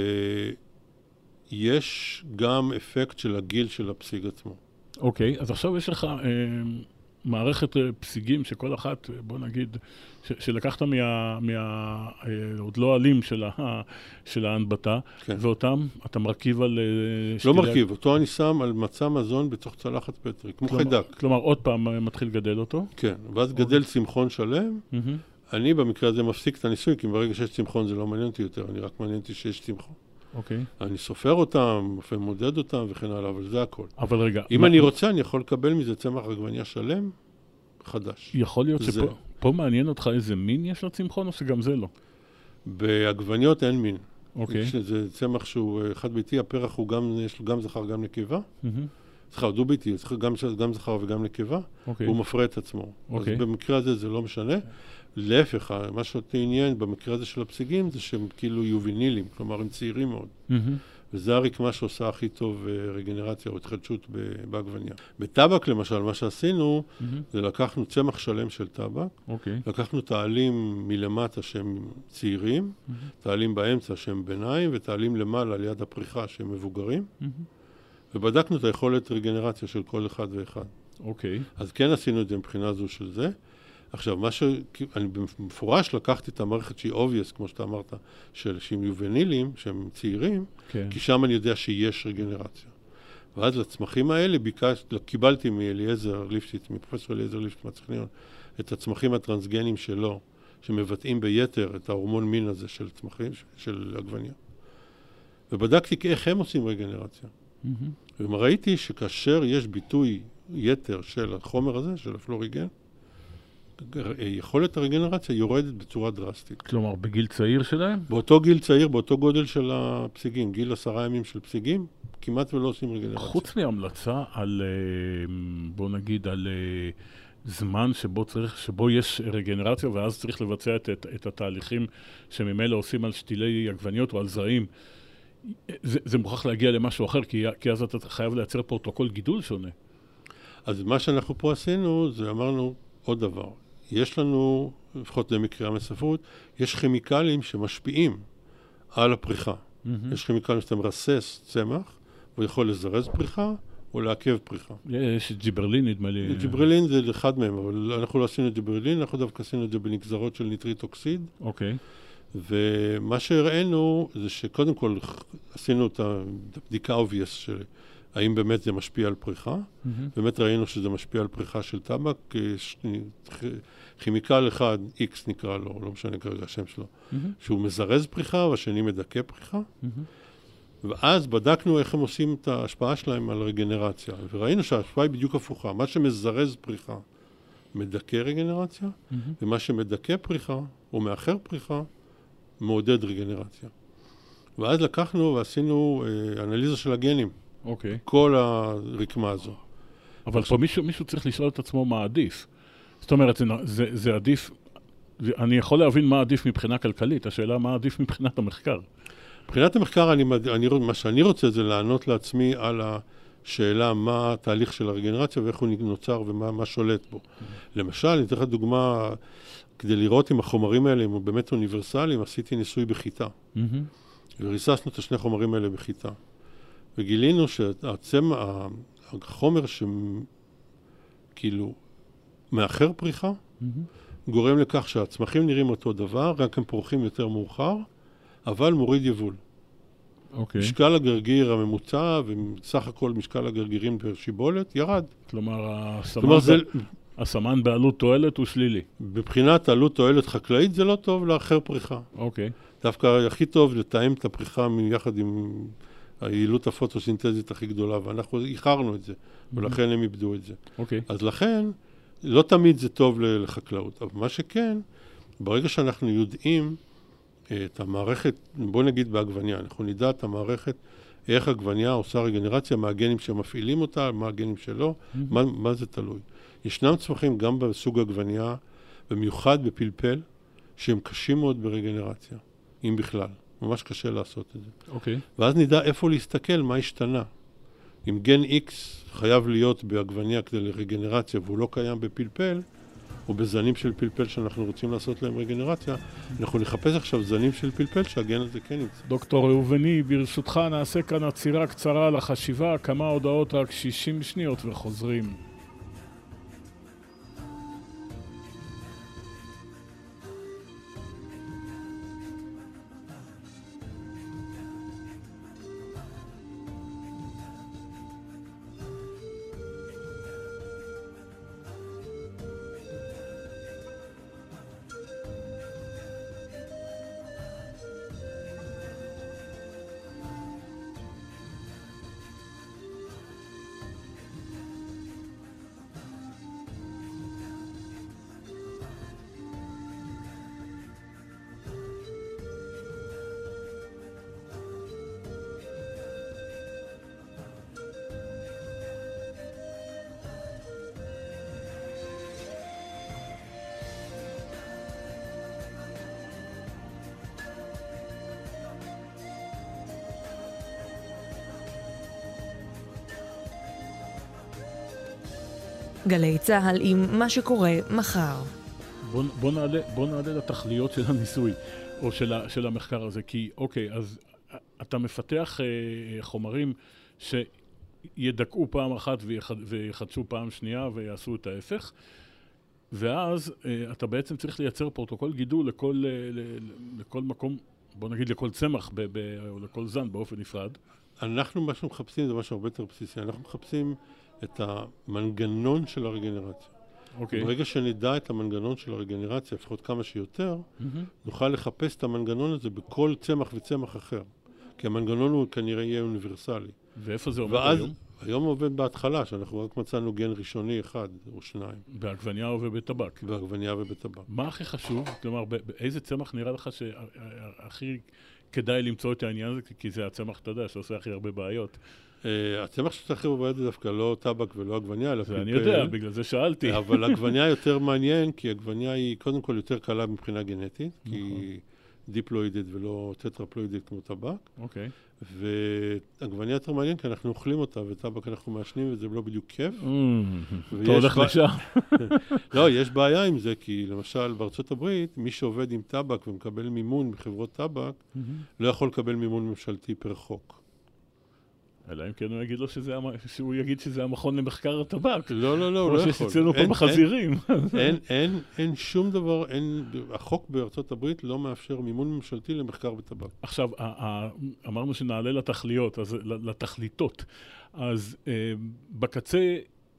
יש גם אפקט של הגיל של הפסיג עצמו. אוקיי, אז עכשיו יש לך אה, מערכת פסיגים שכל אחת, בוא נגיד, ש, שלקחת מה, מה אה, עוד לא עלים של, ה, של ההנבטה, כן. ואותם אתה מרכיב על... אה, לא מרכיב, אותו אני שם על מצע מזון בתוך צלחת פטרי, כמו כלומר, חיידק. כלומר, עוד פעם מתחיל לגדל אותו? כן, ואז אוקיי. גדל צמחון שלם. Mm-hmm. אני במקרה הזה מפסיק את הניסוי, כי ברגע שיש צמחון זה לא מעניין אותי יותר, אני רק מעניין אותי שיש צמחון. אוקיי. אני סופר אותם, ומודד אותם וכן הלאה, אבל זה הכל. אבל רגע... אם אני רוצה, אני יכול לקבל מזה צמח עגבניה שלם, חדש. יכול להיות שפה פה מעניין אותך איזה מין יש לצמחון, או שגם זה לא? בעגבניות אין מין. אוקיי. זה צמח שהוא חד ביתי, הפרח הוא גם, יש לו גם זכר, גם נקבה. זכר דו ביתי, גם, גם זכר וגם נקבה. אוקיי. הוא מפרה את עצמו. אוקיי. אז במקרה הזה זה לא משנה. להפך, מה שאותי עניין במקרה הזה של הפסיגים, זה שהם כאילו יובינילים, כלומר הם צעירים מאוד. וזה הרקמה שעושה הכי טוב רגנרציה או התחדשות בעגבניה. בטבק למשל, מה שעשינו, זה לקחנו צמח שלם של טבק, לקחנו תעלים מלמטה שהם צעירים, תעלים באמצע שהם ביניים, ותעלים למעלה ליד הפריחה שהם מבוגרים, ובדקנו את היכולת רגנרציה של כל אחד ואחד. אוקיי. אז כן עשינו את זה מבחינה זו של זה. עכשיו, מה ש... אני במפורש לקחתי את המערכת שהיא obvious, כמו שאתה אמרת, של שהם יובנילים, שהם צעירים, כן. כי שם אני יודע שיש רגנרציה. ואז לצמחים האלה ביקש, קיבלתי מאליעזר ליפשיץ, מפרופסור אליעזר ליפשיץ מהטכניון, את הצמחים הטרנסגנים שלו, שמבטאים ביתר את ההורמון מין הזה של צמחים, של עגבניה. ובדקתי איך הם עושים רגנרציה. Mm-hmm. וראיתי שכאשר יש ביטוי יתר של החומר הזה, של הפלוריגן, יכולת הרגנרציה יורדת בצורה דרסטית. כלומר, בגיל צעיר שלהם? באותו גיל צעיר, באותו גודל של הפסיגים, גיל עשרה ימים של פסיגים, כמעט ולא עושים רגנרציה. חוץ מהמלצה על, בוא נגיד, על זמן שבו צריך, שבו יש רגנרציה, ואז צריך לבצע את, את, את התהליכים שממילא עושים על שתילי עגבניות או על זרעים, זה, זה מוכרח להגיע למשהו אחר, כי, כי אז אתה חייב לייצר פרוטוקול גידול שונה. אז מה שאנחנו פה עשינו, זה אמרנו עוד דבר. יש לנו, לפחות למקריאה מספרות, יש כימיקלים שמשפיעים על הפריחה. Mm-hmm. יש כימיקלים שאתה מרסס צמח, הוא יכול לזרז פריחה או לעכב פריחה. יש ג'יברלין, נדמה לי. ג'יברלין זה אחד מהם, אבל אנחנו לא עשינו את ג'יברלין, אנחנו דווקא עשינו את זה בנגזרות של ניטרית אוקסיד. אוקיי. Okay. ומה שהראינו זה שקודם כל עשינו את הבדיקה obvious של האם באמת זה משפיע על פריחה. Mm-hmm. באמת ראינו שזה משפיע על פריחה של טבק. כימיקל אחד, X נקרא לו, לא משנה כרגע השם שלו, mm-hmm. שהוא מזרז פריחה והשני מדכא פריחה. Mm-hmm. ואז בדקנו איך הם עושים את ההשפעה שלהם על רגנרציה. וראינו שההשפעה היא בדיוק הפוכה. מה שמזרז פריחה מדכא רגנרציה, mm-hmm. ומה שמדכא פריחה או מאחר פריחה מעודד רגנרציה. ואז לקחנו ועשינו אה, אנליזה של הגנים. אוקיי. כל הרקמה הזו. אבל פה מישהו, מישהו צריך לשאול את עצמו מה עדיף. זאת אומרת, זה, זה, זה עדיף, זה, אני יכול להבין מה עדיף מבחינה כלכלית, השאלה מה עדיף מבחינת המחקר. מבחינת המחקר, אני, אני, מה שאני רוצה זה לענות לעצמי על השאלה מה התהליך של הרגנרציה ואיך הוא נוצר ומה מה שולט בו. Mm-hmm. למשל, אני אתן לך דוגמה, כדי לראות אם החומרים האלה הם באמת אוניברסליים, עשיתי ניסוי בחיטה. Mm-hmm. וריססנו את השני חומרים האלה בחיטה. וגילינו שהצמח, החומר שכאילו מאחר פריחה, mm-hmm. גורם לכך שהצמחים נראים אותו דבר, רק הם פורחים יותר מאוחר, אבל מוריד יבול. Okay. משקל הגרגיר הממוצע, וסך הכל משקל הגרגירים בשיבולת, ירד. כלומר, הסמן, כלומר זה... הסמן בעלות תועלת הוא שלילי. מבחינת עלות תועלת חקלאית זה לא טוב לאחר פריחה. אוקיי. Okay. דווקא הכי טוב לתאם את הפריחה יחד עם היעילות הפוטוסינתזית הכי גדולה, ואנחנו איחרנו את זה, mm-hmm. ולכן הם איבדו את זה. אוקיי. Okay. אז לכן, לא תמיד זה טוב לחקלאות, אבל מה שכן, ברגע שאנחנו יודעים את המערכת, בוא נגיד בעגבניה, אנחנו נדע את המערכת, איך עגבניה עושה רגנרציה, מה הגנים שמפעילים אותה, מה הגנים שלו, mm-hmm. מה, מה זה תלוי. ישנם צמחים גם בסוג עגבניה, במיוחד בפלפל, שהם קשים מאוד ברגנרציה, אם בכלל. ממש קשה לעשות את זה. אוקיי. ואז נדע איפה להסתכל, מה השתנה. אם גן X חייב להיות בעגבניה כדי לרגנרציה, והוא לא קיים בפלפל, או בזנים של פלפל שאנחנו רוצים לעשות להם רגנרציה, אנחנו נחפש עכשיו זנים של פלפל שהגן הזה כן נמצא. דוקטור ראובני, ברשותך נעשה כאן עצירה קצרה על החשיבה, כמה הודעות רק שישים שניות וחוזרים. גלי צהל עם מה שקורה מחר. בוא, בוא, נעלה, בוא נעלה לתכליות של הניסוי, או של, ה, של המחקר הזה, כי אוקיי, אז אתה מפתח אה, חומרים שידכאו פעם אחת ויחד, ויחדשו פעם שנייה ויעשו את ההפך, ואז אה, אתה בעצם צריך לייצר פרוטוקול גידול לכל, אה, ל, לכל מקום, בוא נגיד לכל צמח, ב, ב, או לכל זן באופן נפרד. אנחנו מה שמחפשים זה משהו הרבה יותר בסיסי, אנחנו מחפשים את המנגנון של הרגנרציה. אוקיי. ברגע שנדע את המנגנון של הרגנרציה, לפחות כמה שיותר, mm-hmm. נוכל לחפש את המנגנון הזה בכל צמח וצמח אחר. כי המנגנון הוא כנראה יהיה אוניברסלי. ואיפה זה עומד ואז, היום? היום עובד בהתחלה, שאנחנו רק מצאנו גן ראשוני אחד או שניים. בעגבניה ובטבק. בעגבניה ובטבק. מה הכי חשוב? כלומר, באיזה צמח נראה לך שהכי כדאי למצוא את העניין הזה? כי זה הצמח, אתה יודע, שעושה הכי הרבה בעיות. הצמח שעושה הכי הרבה בעיות זה דווקא לא טבק ולא עגבניה, אלא פלפל. אני יודע, בגלל זה שאלתי. אבל עגבניה יותר מעניין, כי עגבניה היא קודם כל יותר קלה מבחינה גנטית, כי היא דיפלואידית ולא טטרפלואידית כמו טבק. אוקיי. ועגבניה יותר מעניין, כי אנחנו אוכלים אותה, וטבק אנחנו מעשנים, וזה לא בדיוק כיף. אתה הולך לשם. לא, יש בעיה עם זה, כי למשל בארצות הברית, מי שעובד עם טבק ומקבל מימון מחברות טבק, לא יכול לקבל מימון ממשלתי פר חוק. אלא אם כן הוא יגיד לו שזה, שהוא יגיד שזה המכון למחקר הטבק. לא, לא, לא, הוא לא יכול. כמו שיש אצלנו פה בחזירים. אין, אין, אין שום דבר, אין, החוק בארצות הברית לא מאפשר מימון ממשלתי למחקר בטבק. עכשיו, אמרנו שנעלה לתכליות, אז לתכליתות. אז בקצה,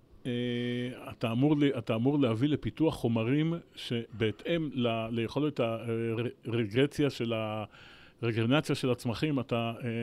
אתה אמור, אתה אמור להביא לפיתוח חומרים שבהתאם ליכולת הרגרציה של ה... רגרנציה של הצמחים, אתה אה,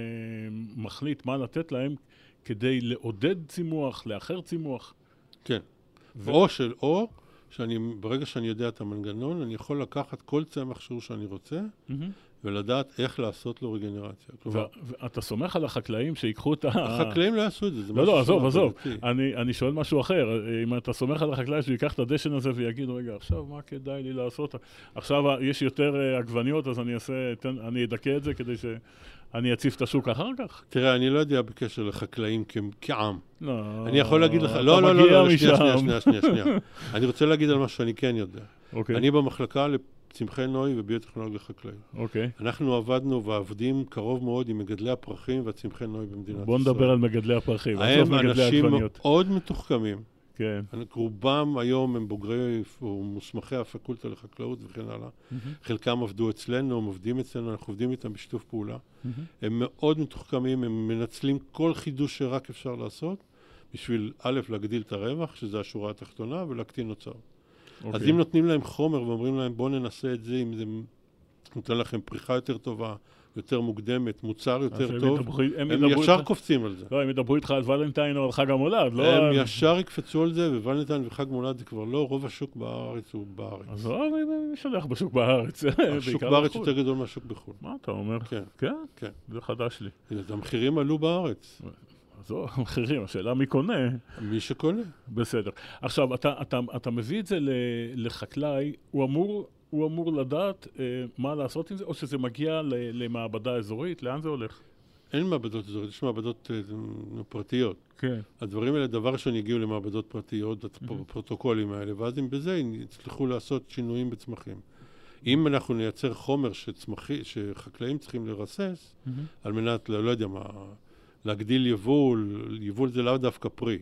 מחליט מה לתת להם כדי לעודד צימוח, לאחר צימוח. כן. ו... או של או, שאני, ברגע שאני יודע את המנגנון, אני יכול לקחת כל צמח שהוא שאני רוצה, mm-hmm. ולדעת איך לעשות לו רגנרציה. ו- ואתה סומך על החקלאים שיקחו את ה... החקלאים לא יעשו את זה, זה לא, לא, עזוב, עזוב. אני, אני שואל משהו אחר. אם אתה סומך על החקלאי שיקח את הדשן הזה ויגיד, רגע, עכשיו מה כדאי לי לעשות? עכשיו יש יותר עגבניות, אז אני אעשה, אני אדכא את זה כדי שאני אציף את השוק אחר כך. תראה, אני לא יודע בקשר לחקלאים כעם. לא, אני יכול להגיד לך, לא, לא, לא, לא, שנייה, שנייה, שנייה, שנייה. אני רוצה להגיד על מה שאני כן יודע. אני במחלקה צמחי נוי וביוטכנולוגיה חקלאית. אוקיי. אנחנו עבדנו ועבדים קרוב מאוד עם מגדלי הפרחים והצמחי נוי במדינת ישראל. בוא נדבר על מגדלי הפרחים. הם אנשים מאוד מתוחכמים. כן. רובם היום הם בוגרי ומוסמכי הפקולטה לחקלאות וכן הלאה. חלקם עבדו אצלנו, הם עובדים אצלנו, אנחנו עובדים איתם בשיתוף פעולה. הם מאוד מתוחכמים, הם מנצלים כל חידוש שרק אפשר לעשות, בשביל א', להגדיל את הרווח, שזה השורה התחתונה, ולהקטין הוצאות. Okay. אז אם נותנים להם חומר ואומרים להם בוא ננסה את זה, אם זה נותן לכם פריחה יותר טובה, יותר מוקדמת, מוצר יותר טוב, ידברו, הם, הם ישר איתך... קופצים על זה. לא, הם ידברו איתך על ולנטיין או על חג המולד. לא הם על... ישר יקפצו על זה, וולנטיין וחג מולד זה כבר לא, רוב השוק בארץ הוא בארץ. אז לא, אני שולח בשוק בארץ. השוק בארץ יותר גדול מהשוק בחו"ל. מה אתה אומר? כן. כן? כן. זה חדש לי. המחירים עלו בארץ. זו המחירים, השאלה מי קונה. מי שקונה. בסדר. עכשיו, אתה, אתה, אתה מביא את זה לחקלאי, הוא אמור, הוא אמור לדעת אה, מה לעשות עם זה, או שזה מגיע למעבדה אזורית? לאן זה הולך? אין מעבדות אזורית, יש מעבדות אה, פרטיות. כן. הדברים האלה, דבר ראשון, הגיעו למעבדות פרטיות, mm-hmm. הפרוטוקולים האלה, ואז אם בזה יצליחו לעשות שינויים בצמחים. אם אנחנו נייצר חומר שצמחי, שחקלאים צריכים לרסס, mm-hmm. על מנת, לא, לא יודע מה... להגדיל יבול, יבול זה לא דווקא פרי.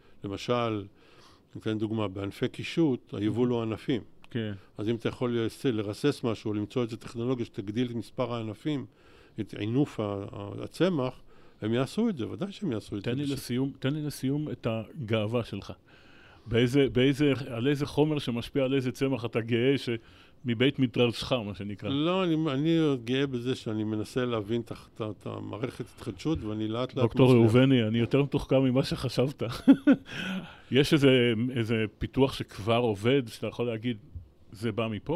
למשל, ניתן דוגמה, בענפי קישוט, היבול הוא ענפים. כן. אז אם אתה יכול לרסס משהו, או למצוא איזו טכנולוגיה שתגדיל את מספר הענפים, את עינוף הצמח, הם יעשו את זה, ודאי שהם יעשו את זה. תן לי לסיום, תן לי לסיום את הגאווה שלך. באיזה, באיזה, על איזה חומר שמשפיע על איזה צמח אתה גאה ש... מבית מדרשך, מה שנקרא. לא, אני, אני גאה בזה שאני מנסה להבין את המערכת התחדשות, ואני לאט לאט מצליח. דוקטור ראובני, אני יותר מתוחכם ממה שחשבת. יש איזה, איזה פיתוח שכבר עובד, שאתה יכול להגיד, זה בא מפה?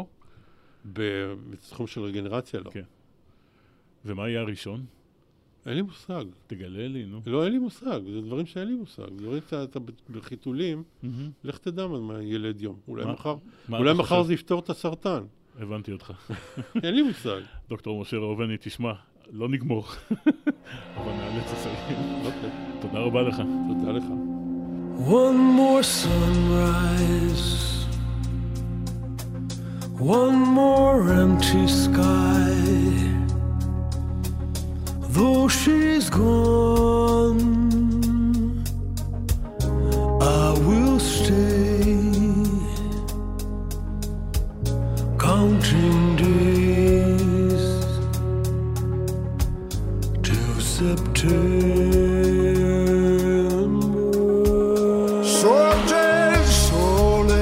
בתחום של רגנרציה, לא. כן. ומה יהיה הראשון? אין לי מושג. תגלה לי, נו. לא, אין לי מושג. זה דברים שאין לי מושג. דברים שאתה בחיתולים, לך תדע מה ילד יום. אולי מחר, אולי מחר זה יפתור את הסרטן. הבנתי אותך. אין לי מושג. דוקטור משה ראובני, תשמע, לא נגמור. אבל נאלץ לסיים. אוקיי. תודה רבה לך. תודה לך. One more sunrise, one more empty sky. Though she's gone, I will stay, counting days till September. Sorge il sole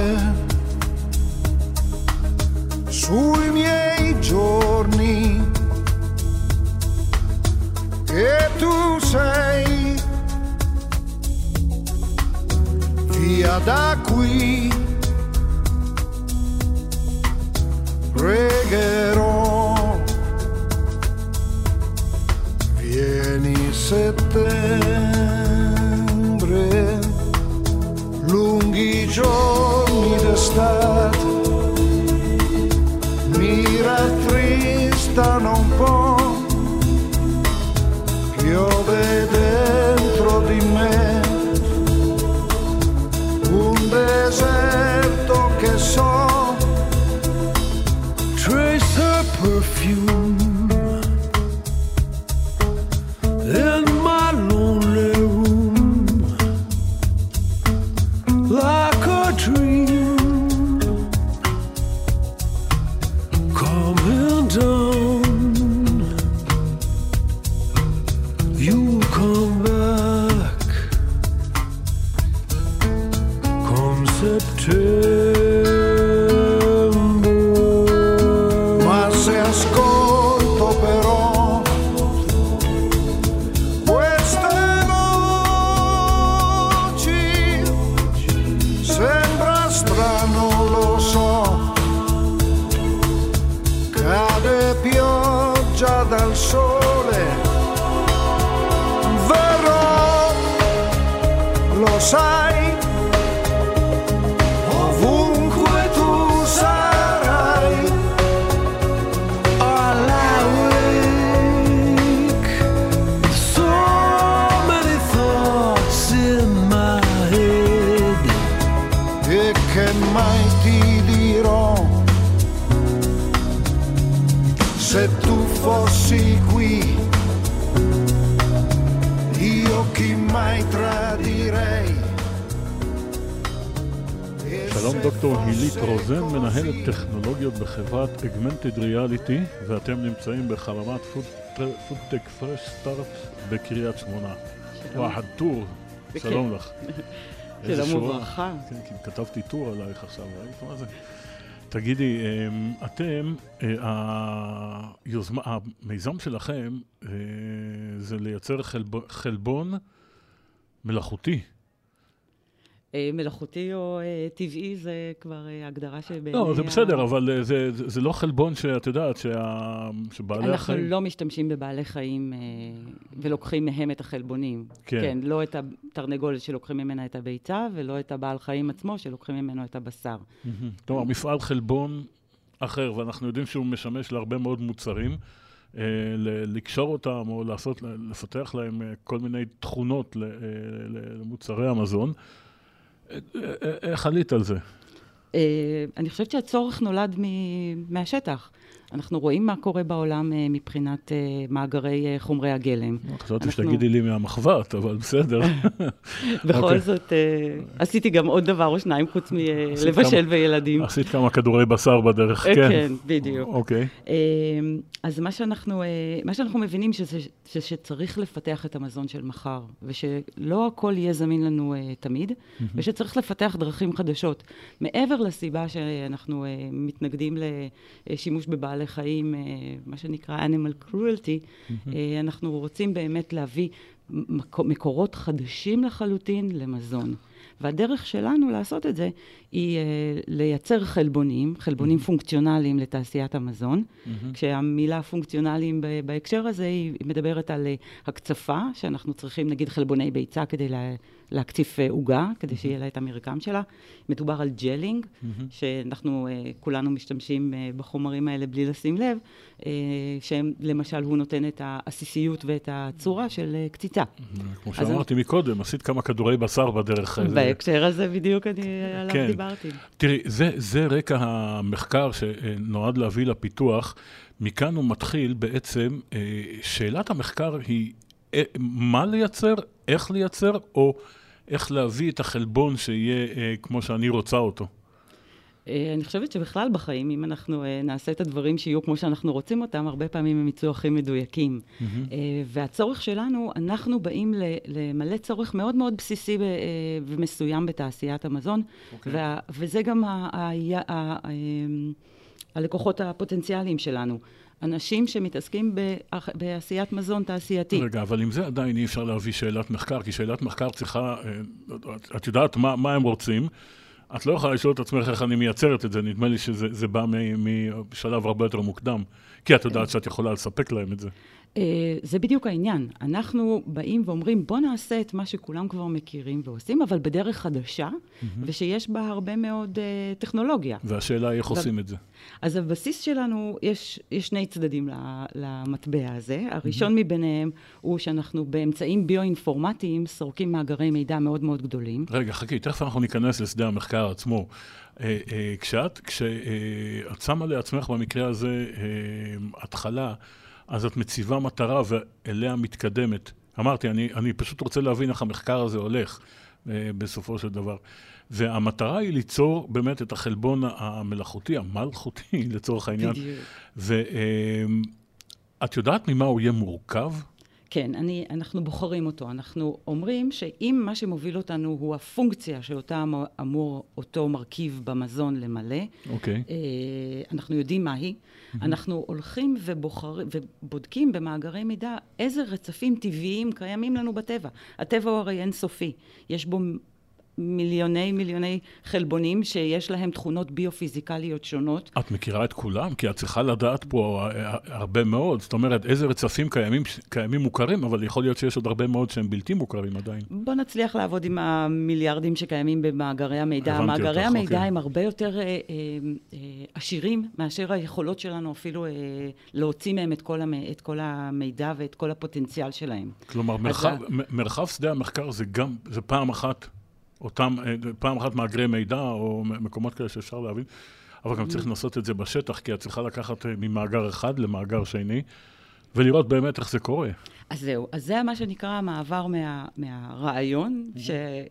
sui miei giorni e tu sei via da qui. Pregherò, vieni settembre, lunghi giorni d'estate mi rattristano un po', piove dentro di me, un deserto che so, Trace her perfume in my lonely room, like a dream coming down. You'll come back come September. se ascolto però queste voci sembra strano, lo so, cade pioggia dal sole, verrò, lo sai, ovunque tu sarai. Che mai ti dirò, se tu fossi qui, io chi mai tradirei. שלום דוקטור הילית רוזן, מנהלת טכנולוגיות בחברת אגמנטד ריאליטי, ואתם נמצאים בחממת פודטק פרש סטארט בקריית שמונה. ואחד טור, שלום לך. שלום וברכה. כן, כי כתבתי טור עלייך עכשיו, ראית מה זה? תגידי, אתם, היוזמה, המיזם שלכם זה לייצר חלבון מלאכותי. מלאכותי או טבעי זה כבר הגדרה שבעיני... לא, זה בסדר, אבל זה, זה, זה לא חלבון שאת יודעת שה, שבעלי אנחנו החיים... אנחנו לא משתמשים בבעלי חיים ולוקחים מהם את החלבונים. כן. כן, לא את התרנגולת שלוקחים ממנה את הביצה, ולא את הבעל חיים עצמו שלוקחים ממנו את הבשר. כלומר, מפעל חלבון אחר, ואנחנו יודעים שהוא משמש להרבה מאוד מוצרים, לקשור אותם או לעשות, לפתח להם כל מיני תכונות למוצרי המזון. איך עלית על זה? אני חושבת שהצורך נולד מהשטח. אנחנו רואים מה קורה בעולם מבחינת מאגרי חומרי הגלם. חשבתי שתגידי לי מהמחבת, אבל בסדר. בכל זאת, עשיתי גם עוד דבר או שניים חוץ מלבשל וילדים. עשית כמה כדורי בשר בדרך, כן. כן, בדיוק. אוקיי. אז מה שאנחנו, מה שאנחנו מבינים שצריך לפתח את המזון של מחר, ושלא הכל יהיה זמין לנו תמיד, ושצריך לפתח דרכים חדשות. מעבר לסיבה שאנחנו מתנגדים לשימוש בבעלי חיים, מה שנקרא animal cruelty, אנחנו רוצים באמת להביא מקורות חדשים לחלוטין למזון. והדרך שלנו לעשות את זה היא uh, לייצר חלבונים, חלבונים mm-hmm. פונקציונליים לתעשיית המזון, mm-hmm. כשהמילה פונקציונליים ב- בהקשר הזה היא מדברת על uh, הקצפה, שאנחנו צריכים נגיד חלבוני ביצה כדי לה, להקציף עוגה, uh, כדי mm-hmm. שיהיה לה את המרקם שלה. מדובר על ג'לינג, mm-hmm. שאנחנו uh, כולנו משתמשים uh, בחומרים האלה בלי לשים לב, uh, שלמשל הוא נותן את העסיסיות ואת הצורה של uh, קציצה. כמו שאמרתי מקודם, עשית כמה כדורי בשר בדרך. בהקשר הזה בדיוק אני עליו כן. דיברתי. תראי, זה, זה רקע המחקר שנועד להביא לפיתוח. מכאן הוא מתחיל בעצם, שאלת המחקר היא מה לייצר, איך לייצר, או איך להביא את החלבון שיהיה כמו שאני רוצה אותו. אני חושבת שבכלל בחיים, אם אנחנו נעשה את הדברים שיהיו כמו שאנחנו רוצים אותם, הרבה פעמים הם יצאו הכי מדויקים. Mm-hmm. והצורך שלנו, אנחנו באים למלא צורך מאוד מאוד בסיסי ומסוים בתעשיית המזון, okay. וה, וזה גם ה, ה, ה, ה, הלקוחות הפוטנציאליים שלנו. אנשים שמתעסקים בעשיית מזון תעשייתי. רגע, אבל עם זה עדיין אי אפשר להביא שאלת מחקר, כי שאלת מחקר צריכה, את יודעת מה, מה הם רוצים, את לא יכולה לשאול את עצמך איך אני מייצרת את זה, נדמה לי שזה בא משלב הרבה יותר מוקדם, כי את יודעת שאת יכולה לספק להם את זה. זה בדיוק העניין. אנחנו באים ואומרים, בוא נעשה את מה שכולם כבר מכירים ועושים, אבל בדרך חדשה, ושיש בה הרבה מאוד טכנולוגיה. והשאלה היא איך עושים את זה. אז הבסיס שלנו, יש שני צדדים למטבע הזה. הראשון מביניהם הוא שאנחנו באמצעים ביו-אינפורמטיים סורקים מאגרי מידע מאוד מאוד גדולים. רגע, חכי, תכף אנחנו ניכנס לשדה המחקר עצמו. כשאת, כשאת שמה לעצמך במקרה הזה התחלה, אז את מציבה מטרה ואליה מתקדמת. אמרתי, אני, אני פשוט רוצה להבין איך המחקר הזה הולך בסופו של דבר. והמטרה היא ליצור באמת את החלבון המלאכותי, המלכותי לצורך העניין. ואת יודעת ממה הוא יהיה מורכב? כן, אני, אנחנו בוחרים אותו. אנחנו אומרים שאם מה שמוביל אותנו הוא הפונקציה שאותה אמור אותו מרכיב במזון למלא, okay. אה, אנחנו יודעים מה היא, mm-hmm. אנחנו הולכים ובוחר, ובודקים במאגרי מידע איזה רצפים טבעיים קיימים לנו בטבע. הטבע הוא הרי אינסופי. יש בו מיליוני מיליוני חלבונים שיש להם תכונות ביופיזיקליות שונות. את מכירה את כולם? כי את צריכה לדעת פה הרבה מאוד. זאת אומרת, איזה רצפים קיימים, קיימים מוכרים, אבל יכול להיות שיש עוד הרבה מאוד שהם בלתי מוכרים עדיין. בוא נצליח לעבוד עם המיליארדים שקיימים במאגרי המידע. מאגרי אותך, המידע אוקיי. הם הרבה יותר אה, אה, אה, עשירים מאשר היכולות שלנו אפילו אה, להוציא מהם את כל, המ, את כל המידע ואת כל הפוטנציאל שלהם. כלומר, מרחב, מ- מרחב שדה המחקר זה גם, זה פעם אחת אותם, פעם אחת מאגרי מידע או מקומות כאלה שאפשר להבין, אבל גם צריך לנסות את זה בשטח, כי את צריכה לקחת ממאגר אחד למאגר שני, ולראות באמת איך זה קורה. אז זהו, אז זה מה שנקרא המעבר מה, מהרעיון, ש,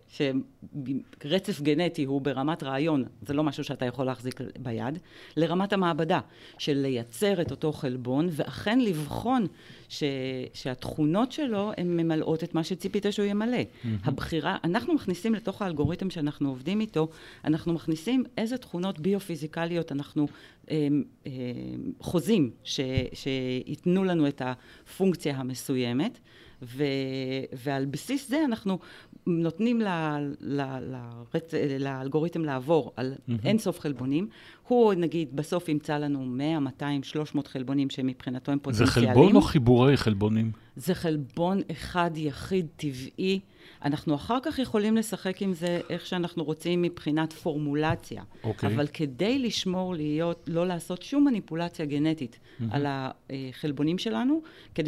שרצף גנטי הוא ברמת רעיון, זה לא משהו שאתה יכול להחזיק ביד, לרמת המעבדה, של לייצר את אותו חלבון, ואכן לבחון ש, שהתכונות שלו הן ממלאות את מה שציפית שהוא ימלא. הבחירה, אנחנו מכניסים לתוך האלגוריתם שאנחנו עובדים איתו, אנחנו מכניסים איזה תכונות ביופיזיקליות אנחנו אה, אה, חוזים ש, שיתנו לנו את הפונקציה המסוימת, ו, ועל בסיס זה אנחנו נותנים ל, ל, לרצ, לאלגוריתם לעבור על mm-hmm. אינסוף חלבונים. הוא נגיד בסוף ימצא לנו מאה, מאתיים, שלוש מאות חלבונים שמבחינתו הם פוטנציאליים. זה חלבון או חיבורי חלבונים? זה חלבון אחד יחיד טבעי. אנחנו אחר כך יכולים לשחק עם זה איך שאנחנו רוצים מבחינת פורמולציה. Okay. אבל כדי לשמור להיות, לא לעשות שום מניפולציה גנטית mm-hmm. על החלבונים שלנו, כדי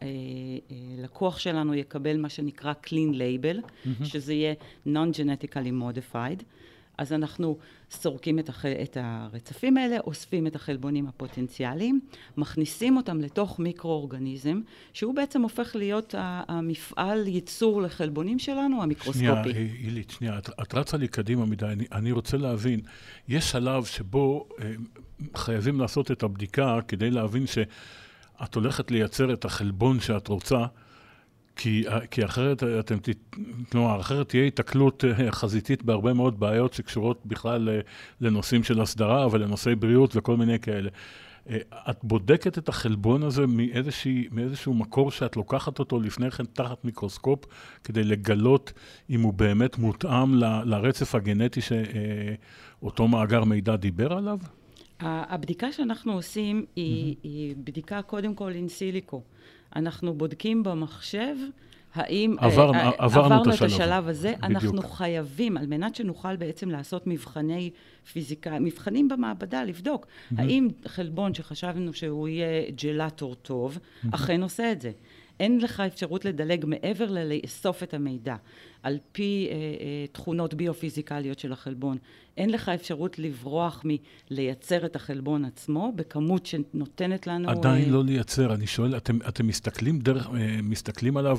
שהלקוח שלנו יקבל מה שנקרא clean label, mm-hmm. שזה יהיה non-genetically modified, אז אנחנו סורקים את, הח... את הרצפים האלה, אוספים את החלבונים הפוטנציאליים, מכניסים אותם לתוך מיקרואורגניזם, שהוא בעצם הופך להיות המפעל ייצור לחלבונים שלנו, המיקרוסקופי. שנייה, אילית, שנייה, את, את רצה לי קדימה מדי, אני, אני רוצה להבין, יש שלב שבו אה, חייבים לעשות את הבדיקה כדי להבין שאת הולכת לייצר את החלבון שאת רוצה, כי, כי אחרת, אתם, כלומר, אחרת תהיה התקלות חזיתית בהרבה מאוד בעיות שקשורות בכלל לנושאים של הסדרה ולנושאי בריאות וכל מיני כאלה. את בודקת את החלבון הזה מאיזושהי, מאיזשהו מקור שאת לוקחת אותו לפני כן תחת מיקרוסקופ, כדי לגלות אם הוא באמת מותאם ל, לרצף הגנטי שאותו מאגר מידע דיבר עליו? הבדיקה שאנחנו עושים היא, היא בדיקה קודם כל אין סיליקו. אנחנו בודקים במחשב, האם עבר, אה, עברנו, עברנו את השלב, את השלב הזה, בדיוק. אנחנו חייבים, על מנת שנוכל בעצם לעשות מבחני פיזיקה, מבחנים במעבדה, לבדוק, mm-hmm. האם חלבון שחשבנו שהוא יהיה ג'לטור טוב, mm-hmm. אכן עושה את זה. אין לך אפשרות לדלג מעבר ללאסוף את המידע. על פי אה, אה, תכונות ביופיזיקליות של החלבון, אין לך אפשרות לברוח מלייצר את החלבון עצמו, בכמות שנותנת לנו... עדיין אה... לא לייצר, אני שואל, אתם, אתם מסתכלים, דרך, אה, מסתכלים עליו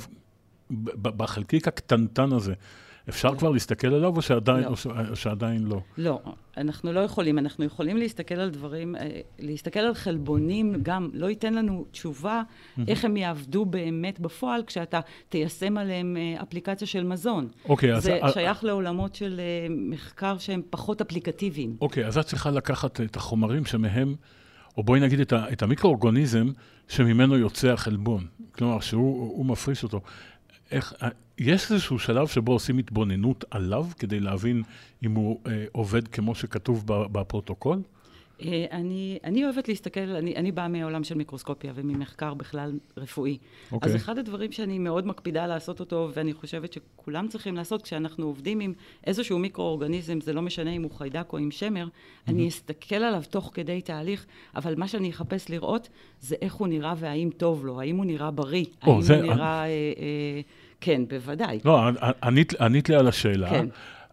בחלקיק הקטנטן הזה, אפשר לא. כבר להסתכל עליו או שעדיין, לא. או ש... או שעדיין לא? לא, אנחנו לא יכולים. אנחנו יכולים להסתכל על דברים, להסתכל על חלבונים, גם לא ייתן לנו תשובה mm-hmm. איך הם יעבדו באמת בפועל, כשאתה תיישם עליהם אפליקציה של מזון. אוקיי, זה אז... שייך לעולמות של מחקר שהם פחות אפליקטיביים. אוקיי, אז את צריכה לקחת את החומרים שמהם, או בואי נגיד את, ה... את המיקרואורגניזם שממנו יוצא החלבון. כלומר, שהוא מפריש אותו. איך, יש איזשהו שלב שבו עושים התבוננות עליו, כדי להבין אם הוא אה, עובד כמו שכתוב בפרוטוקול? אה, אני, אני אוהבת להסתכל, אני, אני באה מהעולם של מיקרוסקופיה וממחקר בכלל רפואי. Okay. אז אחד הדברים שאני מאוד מקפידה לעשות אותו, ואני חושבת שכולם צריכים לעשות, כשאנחנו עובדים עם איזשהו מיקרואורגניזם, זה לא משנה אם הוא חיידק או עם שמר, mm-hmm. אני אסתכל עליו תוך כדי תהליך, אבל מה שאני אחפש לראות, זה איך הוא נראה והאם טוב לו, האם הוא נראה בריא, oh, האם זה... הוא נראה... אה, אה, כן, בוודאי. לא, ענית, ענית לי על השאלה. כן.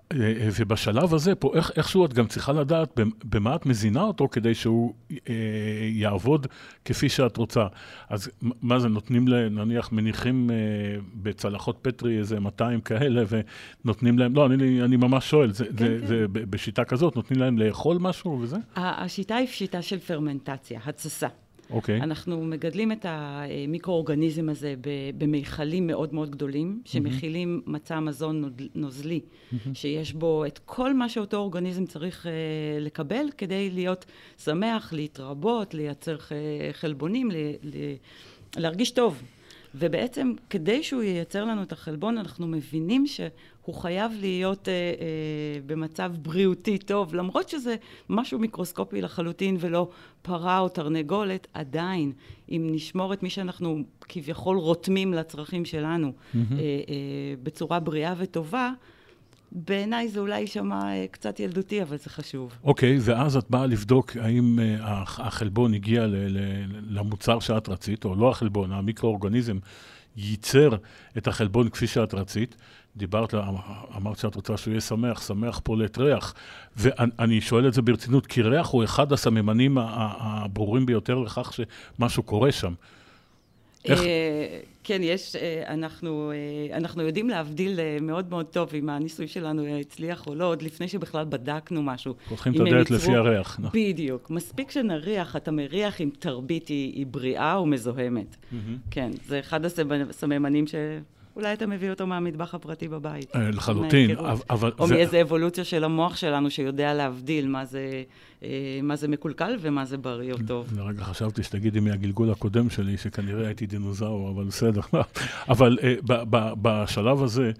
ובשלב הזה, פה, איך, איכשהו את גם צריכה לדעת במה את מזינה אותו, כדי שהוא אה, יעבוד כפי שאת רוצה. אז מה זה, נותנים להם, נניח, מניחים אה, בצלחות פטרי איזה מאתיים כאלה, ונותנים להם, לא, אני, אני ממש שואל, זה, כן, זה, כן. זה בשיטה כזאת, נותנים להם לאכול משהו וזה? השיטה היא שיטה של פרמנטציה, התססה. Okay. אנחנו מגדלים את המיקרואורגניזם הזה במיכלים מאוד מאוד גדולים, שמכילים mm-hmm. מצע מזון נוזלי, mm-hmm. שיש בו את כל מה שאותו אורגניזם צריך uh, לקבל, כדי להיות שמח, להתרבות, לייצר חלבונים, ל- ל- להרגיש טוב. ובעצם, כדי שהוא ייצר לנו את החלבון, אנחנו מבינים שהוא חייב להיות אה, אה, במצב בריאותי טוב, למרות שזה משהו מיקרוסקופי לחלוטין ולא פרה או תרנגולת, עדיין, אם נשמור את מי שאנחנו כביכול רותמים לצרכים שלנו mm-hmm. אה, אה, בצורה בריאה וטובה, בעיניי זה אולי יישמע קצת ילדותי, אבל זה חשוב. אוקיי, okay, ואז את באה לבדוק האם uh, החלבון הגיע ל- ל- למוצר שאת רצית, או לא החלבון, המיקרואורגניזם ייצר את החלבון כפי שאת רצית. דיברת, אמרת שאת רוצה שהוא יהיה שמח, שמח פולט ריח. ואני שואל את זה ברצינות, כי ריח הוא אחד הסממנים הברורים ביותר לכך שמשהו קורה שם. איך? כן, יש, אנחנו, אנחנו יודעים להבדיל מאוד מאוד טוב אם הניסוי שלנו הצליח או לא, עוד לפני שבכלל בדקנו משהו. פותחים את הדלת לפי הריח. בדיוק. מספיק שנריח, אתה מריח אם תרבית היא, היא בריאה ומזוהמת. כן, זה אחד הסממנים ש... אולי אתה מביא אותו מהמטבח הפרטי בבית. לחלוטין, אבל... או מאיזו אבולוציה של המוח שלנו שיודע להבדיל מה זה, מה זה מקולקל ומה זה בריא או טוב. לרגע חשבתי שתגידי מהגלגול הקודם שלי, שכנראה הייתי דינוזאור, אבל בסדר. אבל בשלב הזה,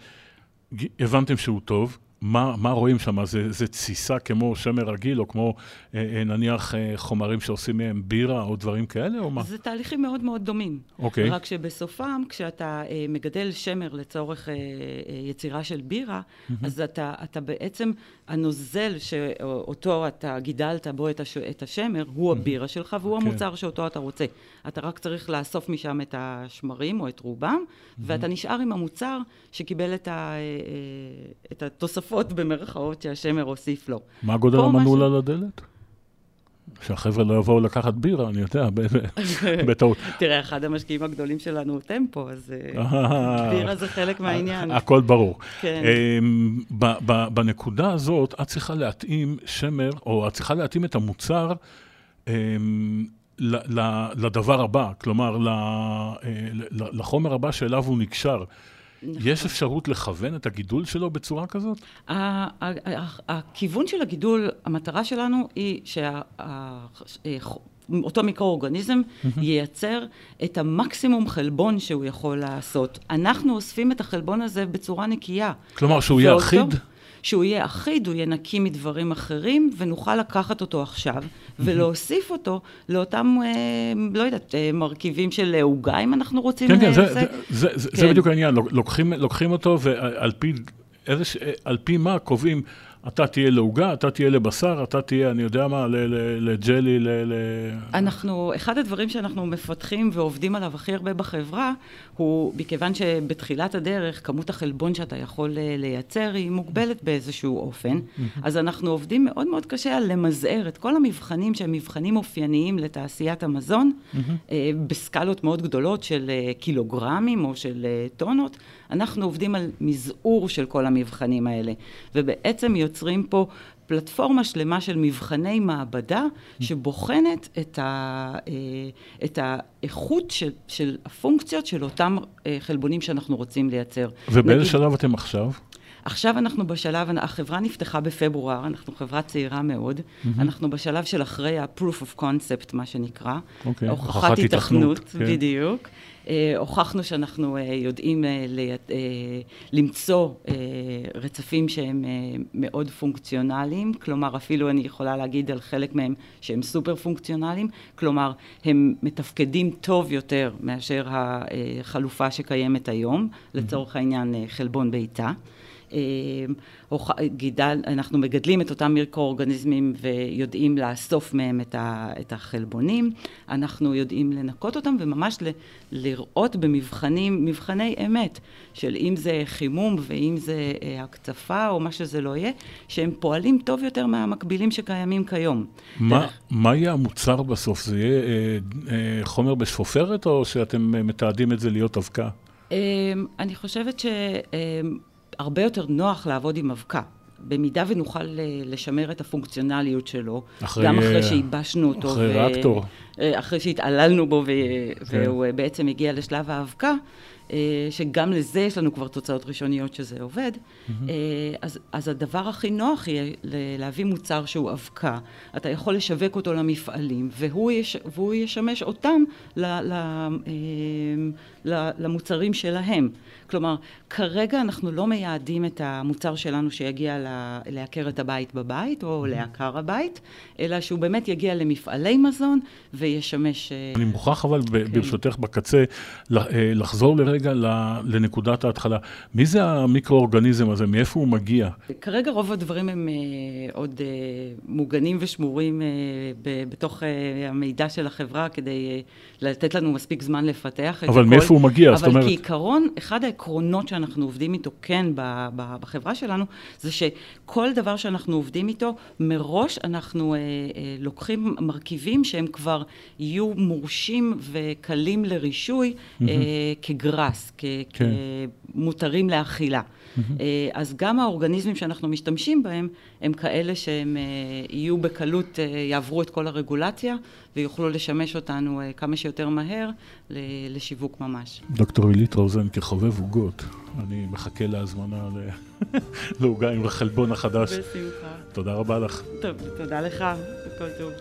הבנתם שהוא טוב, מה, מה רואים שם? זה, זה תסיסה כמו שמר רגיל, או כמו אה, נניח אה, חומרים שעושים מהם בירה, או דברים כאלה, או מה? זה תהליכים מאוד מאוד דומים. אוקיי. רק שבסופם, כשאתה אה, מגדל שמר לצורך אה, אה, יצירה של בירה, mm-hmm. אז אתה, אתה בעצם, הנוזל שאותו אתה גידלת בו את, הש, את השמר, הוא mm-hmm. הבירה שלך, והוא okay. המוצר שאותו אתה רוצה. אתה רק צריך לאסוף משם את השמרים, או את רובם, mm-hmm. ואתה נשאר עם המוצר שקיבל את, ה, אה, את התוספות. במרכאות שהשמר הוסיף לו. מה גודל המנעול על הדלת? שהחבר'ה לא יבואו לקחת בירה, אני יודע, בטעות. תראה, אחד המשקיעים הגדולים שלנו הוא טמפו, אז בירה זה חלק מהעניין. הכל ברור. בנקודה הזאת, את צריכה להתאים שמר, או את צריכה להתאים את המוצר לדבר הבא, כלומר, לחומר הבא שאליו הוא נקשר. יש אפשרות לכוון את הגידול שלו בצורה כזאת? הכיוון של הגידול, המטרה שלנו היא שאותו מיקרואורגניזם ייצר את המקסימום חלבון שהוא יכול לעשות. אנחנו אוספים את החלבון הזה בצורה נקייה. כלומר, שהוא יהיה אחיד? שהוא יהיה אחיד, הוא יהיה נקי מדברים אחרים, ונוכל לקחת אותו עכשיו, ולהוסיף אותו לאותם, אה, לא יודעת, אה, מרכיבים של עוגה, אם אנחנו רוצים... כן, כן, זה, זה, זה, זה, כן. זה בדיוק העניין, לוקחים, לוקחים אותו, ועל פי, איזה, על פי מה קובעים, אתה תהיה לעוגה, אתה תהיה לבשר, אתה תהיה, אני יודע מה, לג'לי, ל... אנחנו, אחד הדברים שאנחנו מפתחים ועובדים עליו הכי הרבה בחברה, הוא מכיוון שבתחילת הדרך, כמות החלבון שאתה יכול לייצר היא מוגבלת באיזשהו אופן, אז אנחנו עובדים מאוד מאוד קשה על למזער את כל המבחנים שהם מבחנים אופייניים לתעשיית המזון, בסקלות מאוד גדולות של קילוגרמים או של טונות, אנחנו עובדים על מזעור של כל המבחנים האלה, ובעצם יוצרים פה פלטפורמה שלמה של מבחני מעבדה, שבוחנת את, ה, את האיכות של, של הפונקציות של אותם חלבונים שאנחנו רוצים לייצר. ובאיזה שלב אתם עכשיו? עכשיו אנחנו בשלב, החברה נפתחה בפברואר, אנחנו חברה צעירה מאוד, mm-hmm. אנחנו בשלב של אחרי ה-proof of concept, מה שנקרא, okay. הוכחת התכנות, כן. בדיוק. אה, הוכחנו שאנחנו אה, יודעים אה, לי, אה, למצוא אה, רצפים שהם אה, מאוד פונקציונליים, כלומר אפילו אני יכולה להגיד על חלק מהם שהם סופר פונקציונליים, כלומר הם מתפקדים טוב יותר מאשר החלופה שקיימת היום, mm-hmm. לצורך העניין אה, חלבון ביתה. גידל, אנחנו מגדלים את אותם מיקרואורגניזמים ויודעים לאסוף מהם את, ה, את החלבונים, אנחנו יודעים לנקות אותם וממש ל, לראות במבחנים, מבחני אמת, של אם זה חימום ואם זה הקצפה או מה שזה לא יהיה, שהם פועלים טוב יותר מהמקבילים שקיימים כיום. מה, מה יהיה המוצר בסוף? זה יהיה אה, אה, חומר בשפופרת או שאתם מתעדים את זה להיות אבקה? אה, אני חושבת ש... אה, הרבה יותר נוח לעבוד עם אבקה, במידה ונוכל לשמר את הפונקציונליות שלו, אחרי, גם אחרי שהיבשנו אותו, אחרי ו... רקטור. אחרי שהתעללנו בו, ו... כן. והוא בעצם הגיע לשלב האבקה, שגם לזה יש לנו כבר תוצאות ראשוניות שזה עובד, mm-hmm. אז, אז הדבר הכי נוח יהיה להביא מוצר שהוא אבקה, אתה יכול לשווק אותו למפעלים, והוא, יש, והוא ישמש אותם ל, ל, ל, למוצרים שלהם. כלומר, כרגע אנחנו לא מייעדים את המוצר שלנו שיגיע לעקר את הבית בבית, או לעקר הבית, אלא שהוא באמת יגיע למפעלי מזון וישמש... אני מוכרח אבל כן. ברשותך בקצה לחזור לרגע לנקודת ההתחלה. מי זה המיקרואורגניזם הזה? מאיפה הוא מגיע? כרגע רוב הדברים הם עוד מוגנים ושמורים בתוך המידע של החברה, כדי לתת לנו מספיק זמן לפתח את הכל. אבל מאיפה הוא מגיע? אבל כעיקרון, אחד העקרונות שאנחנו עובדים איתו כן בחברה שלנו, זה שכל דבר שאנחנו עובדים איתו, מראש אנחנו לוקחים מרכיבים שהם כבר יהיו מורשים וקלים לרישוי כגרס, כמותרים לאכילה. אז גם האורגניזמים שאנחנו משתמשים בהם, הם כאלה שהם יהיו בקלות, יעברו את כל הרגולציה, ויוכלו לשמש אותנו כמה שיותר מהר לשיווק ממש. דוקטור עילית רוזן, כחובב עוגות, אני מחכה להזמנה לעוגה עם החלבון החדש. בשמחה. תודה רבה לך. טוב, תודה לך, הכל טוב.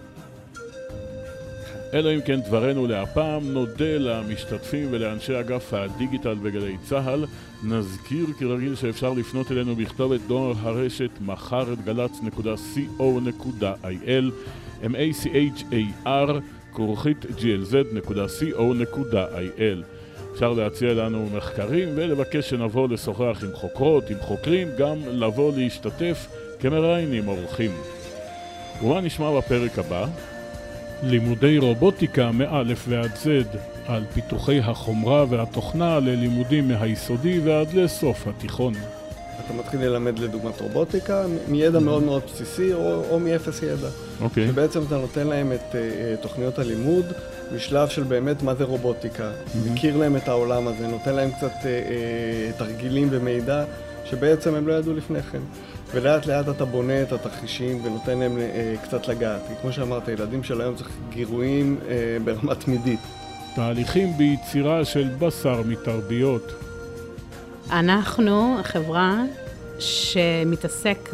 אלא אם כן דברנו להפעם, נודה למשתתפים ולאנשי אגף הדיגיטל בגלי צהל. נזכיר כרגיל שאפשר לפנות אלינו בכתובת דואר הרשת מחר את גלץ נקודה סי או נקודה איי אל אם איי סי אייץ' איי אר כרוכית ג'י אל זד נקודה סי או נקודה איי אל. אפשר להציע לנו מחקרים ולבקש שנבוא לשוחח עם חוקרות, עם חוקרים, גם לבוא להשתתף כמראיינים אורחים. ומה נשמע בפרק הבא? לימודי רובוטיקה מאלף ועד זד, על פיתוחי החומרה והתוכנה ללימודים מהיסודי ועד לסוף התיכון. אתה מתחיל ללמד לדוגמת רובוטיקה מידע מאוד מאוד בסיסי או, או מאפס ידע. אוקיי. ובעצם אתה נותן להם את uh, תוכניות הלימוד בשלב של באמת מה זה רובוטיקה. מכיר להם את העולם הזה, נותן להם קצת uh, uh, תרגילים ומידע שבעצם הם לא ידעו לפני כן. ולאט לאט אתה בונה את התרחישים ונותן להם uh, קצת לגעת. כי כמו שאמרת, הילדים של היום צריך גירויים uh, ברמה תמידית. תהליכים ביצירה של בשר מתרביות. אנחנו החברה שמתעסק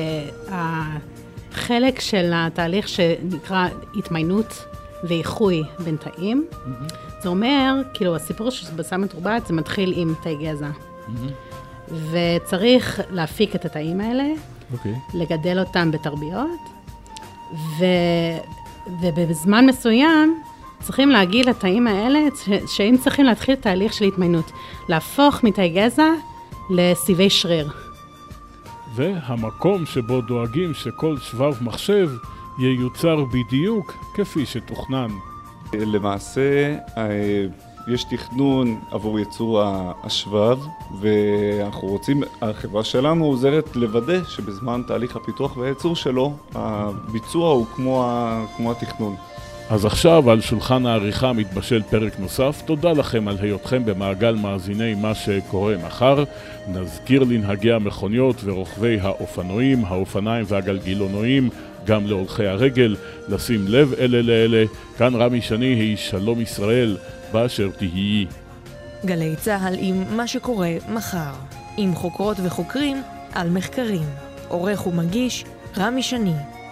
בחלק של התהליך שנקרא התמיינות ואיחוי בין תאים. Mm-hmm. זה אומר, כאילו הסיפור של בשר מתורבת זה מתחיל עם תאי גזע. Mm-hmm. וצריך להפיק את התאים האלה, okay. לגדל אותם בתרביות, ו... ובזמן מסוים צריכים להגיד לתאים האלה שהם צריכים להתחיל תהליך של התמיינות, להפוך מתאי גזע לסיבי שריר. והמקום שבו דואגים שכל שבב מחשב ייוצר בדיוק כפי שתוכנן. למעשה יש תכנון עבור ייצור השבב, ואנחנו רוצים, החברה שלנו עוזרת לוודא שבזמן תהליך הפיתוח והייצור שלו הביצוע הוא כמו, כמו התכנון. אז עכשיו על שולחן העריכה מתבשל פרק נוסף. תודה לכם על היותכם במעגל מאזיני מה שקורה מחר. נזכיר לנהגי המכוניות ורוכבי האופנועים, האופניים והגלגילונועים, גם להולכי הרגל, לשים לב אלה לאלה. כאן רמי שני, היא שלום ישראל באשר תהיי. גלי צהל עם מה שקורה מחר, עם חוקרות וחוקרים על מחקרים. עורך ומגיש רמי שני.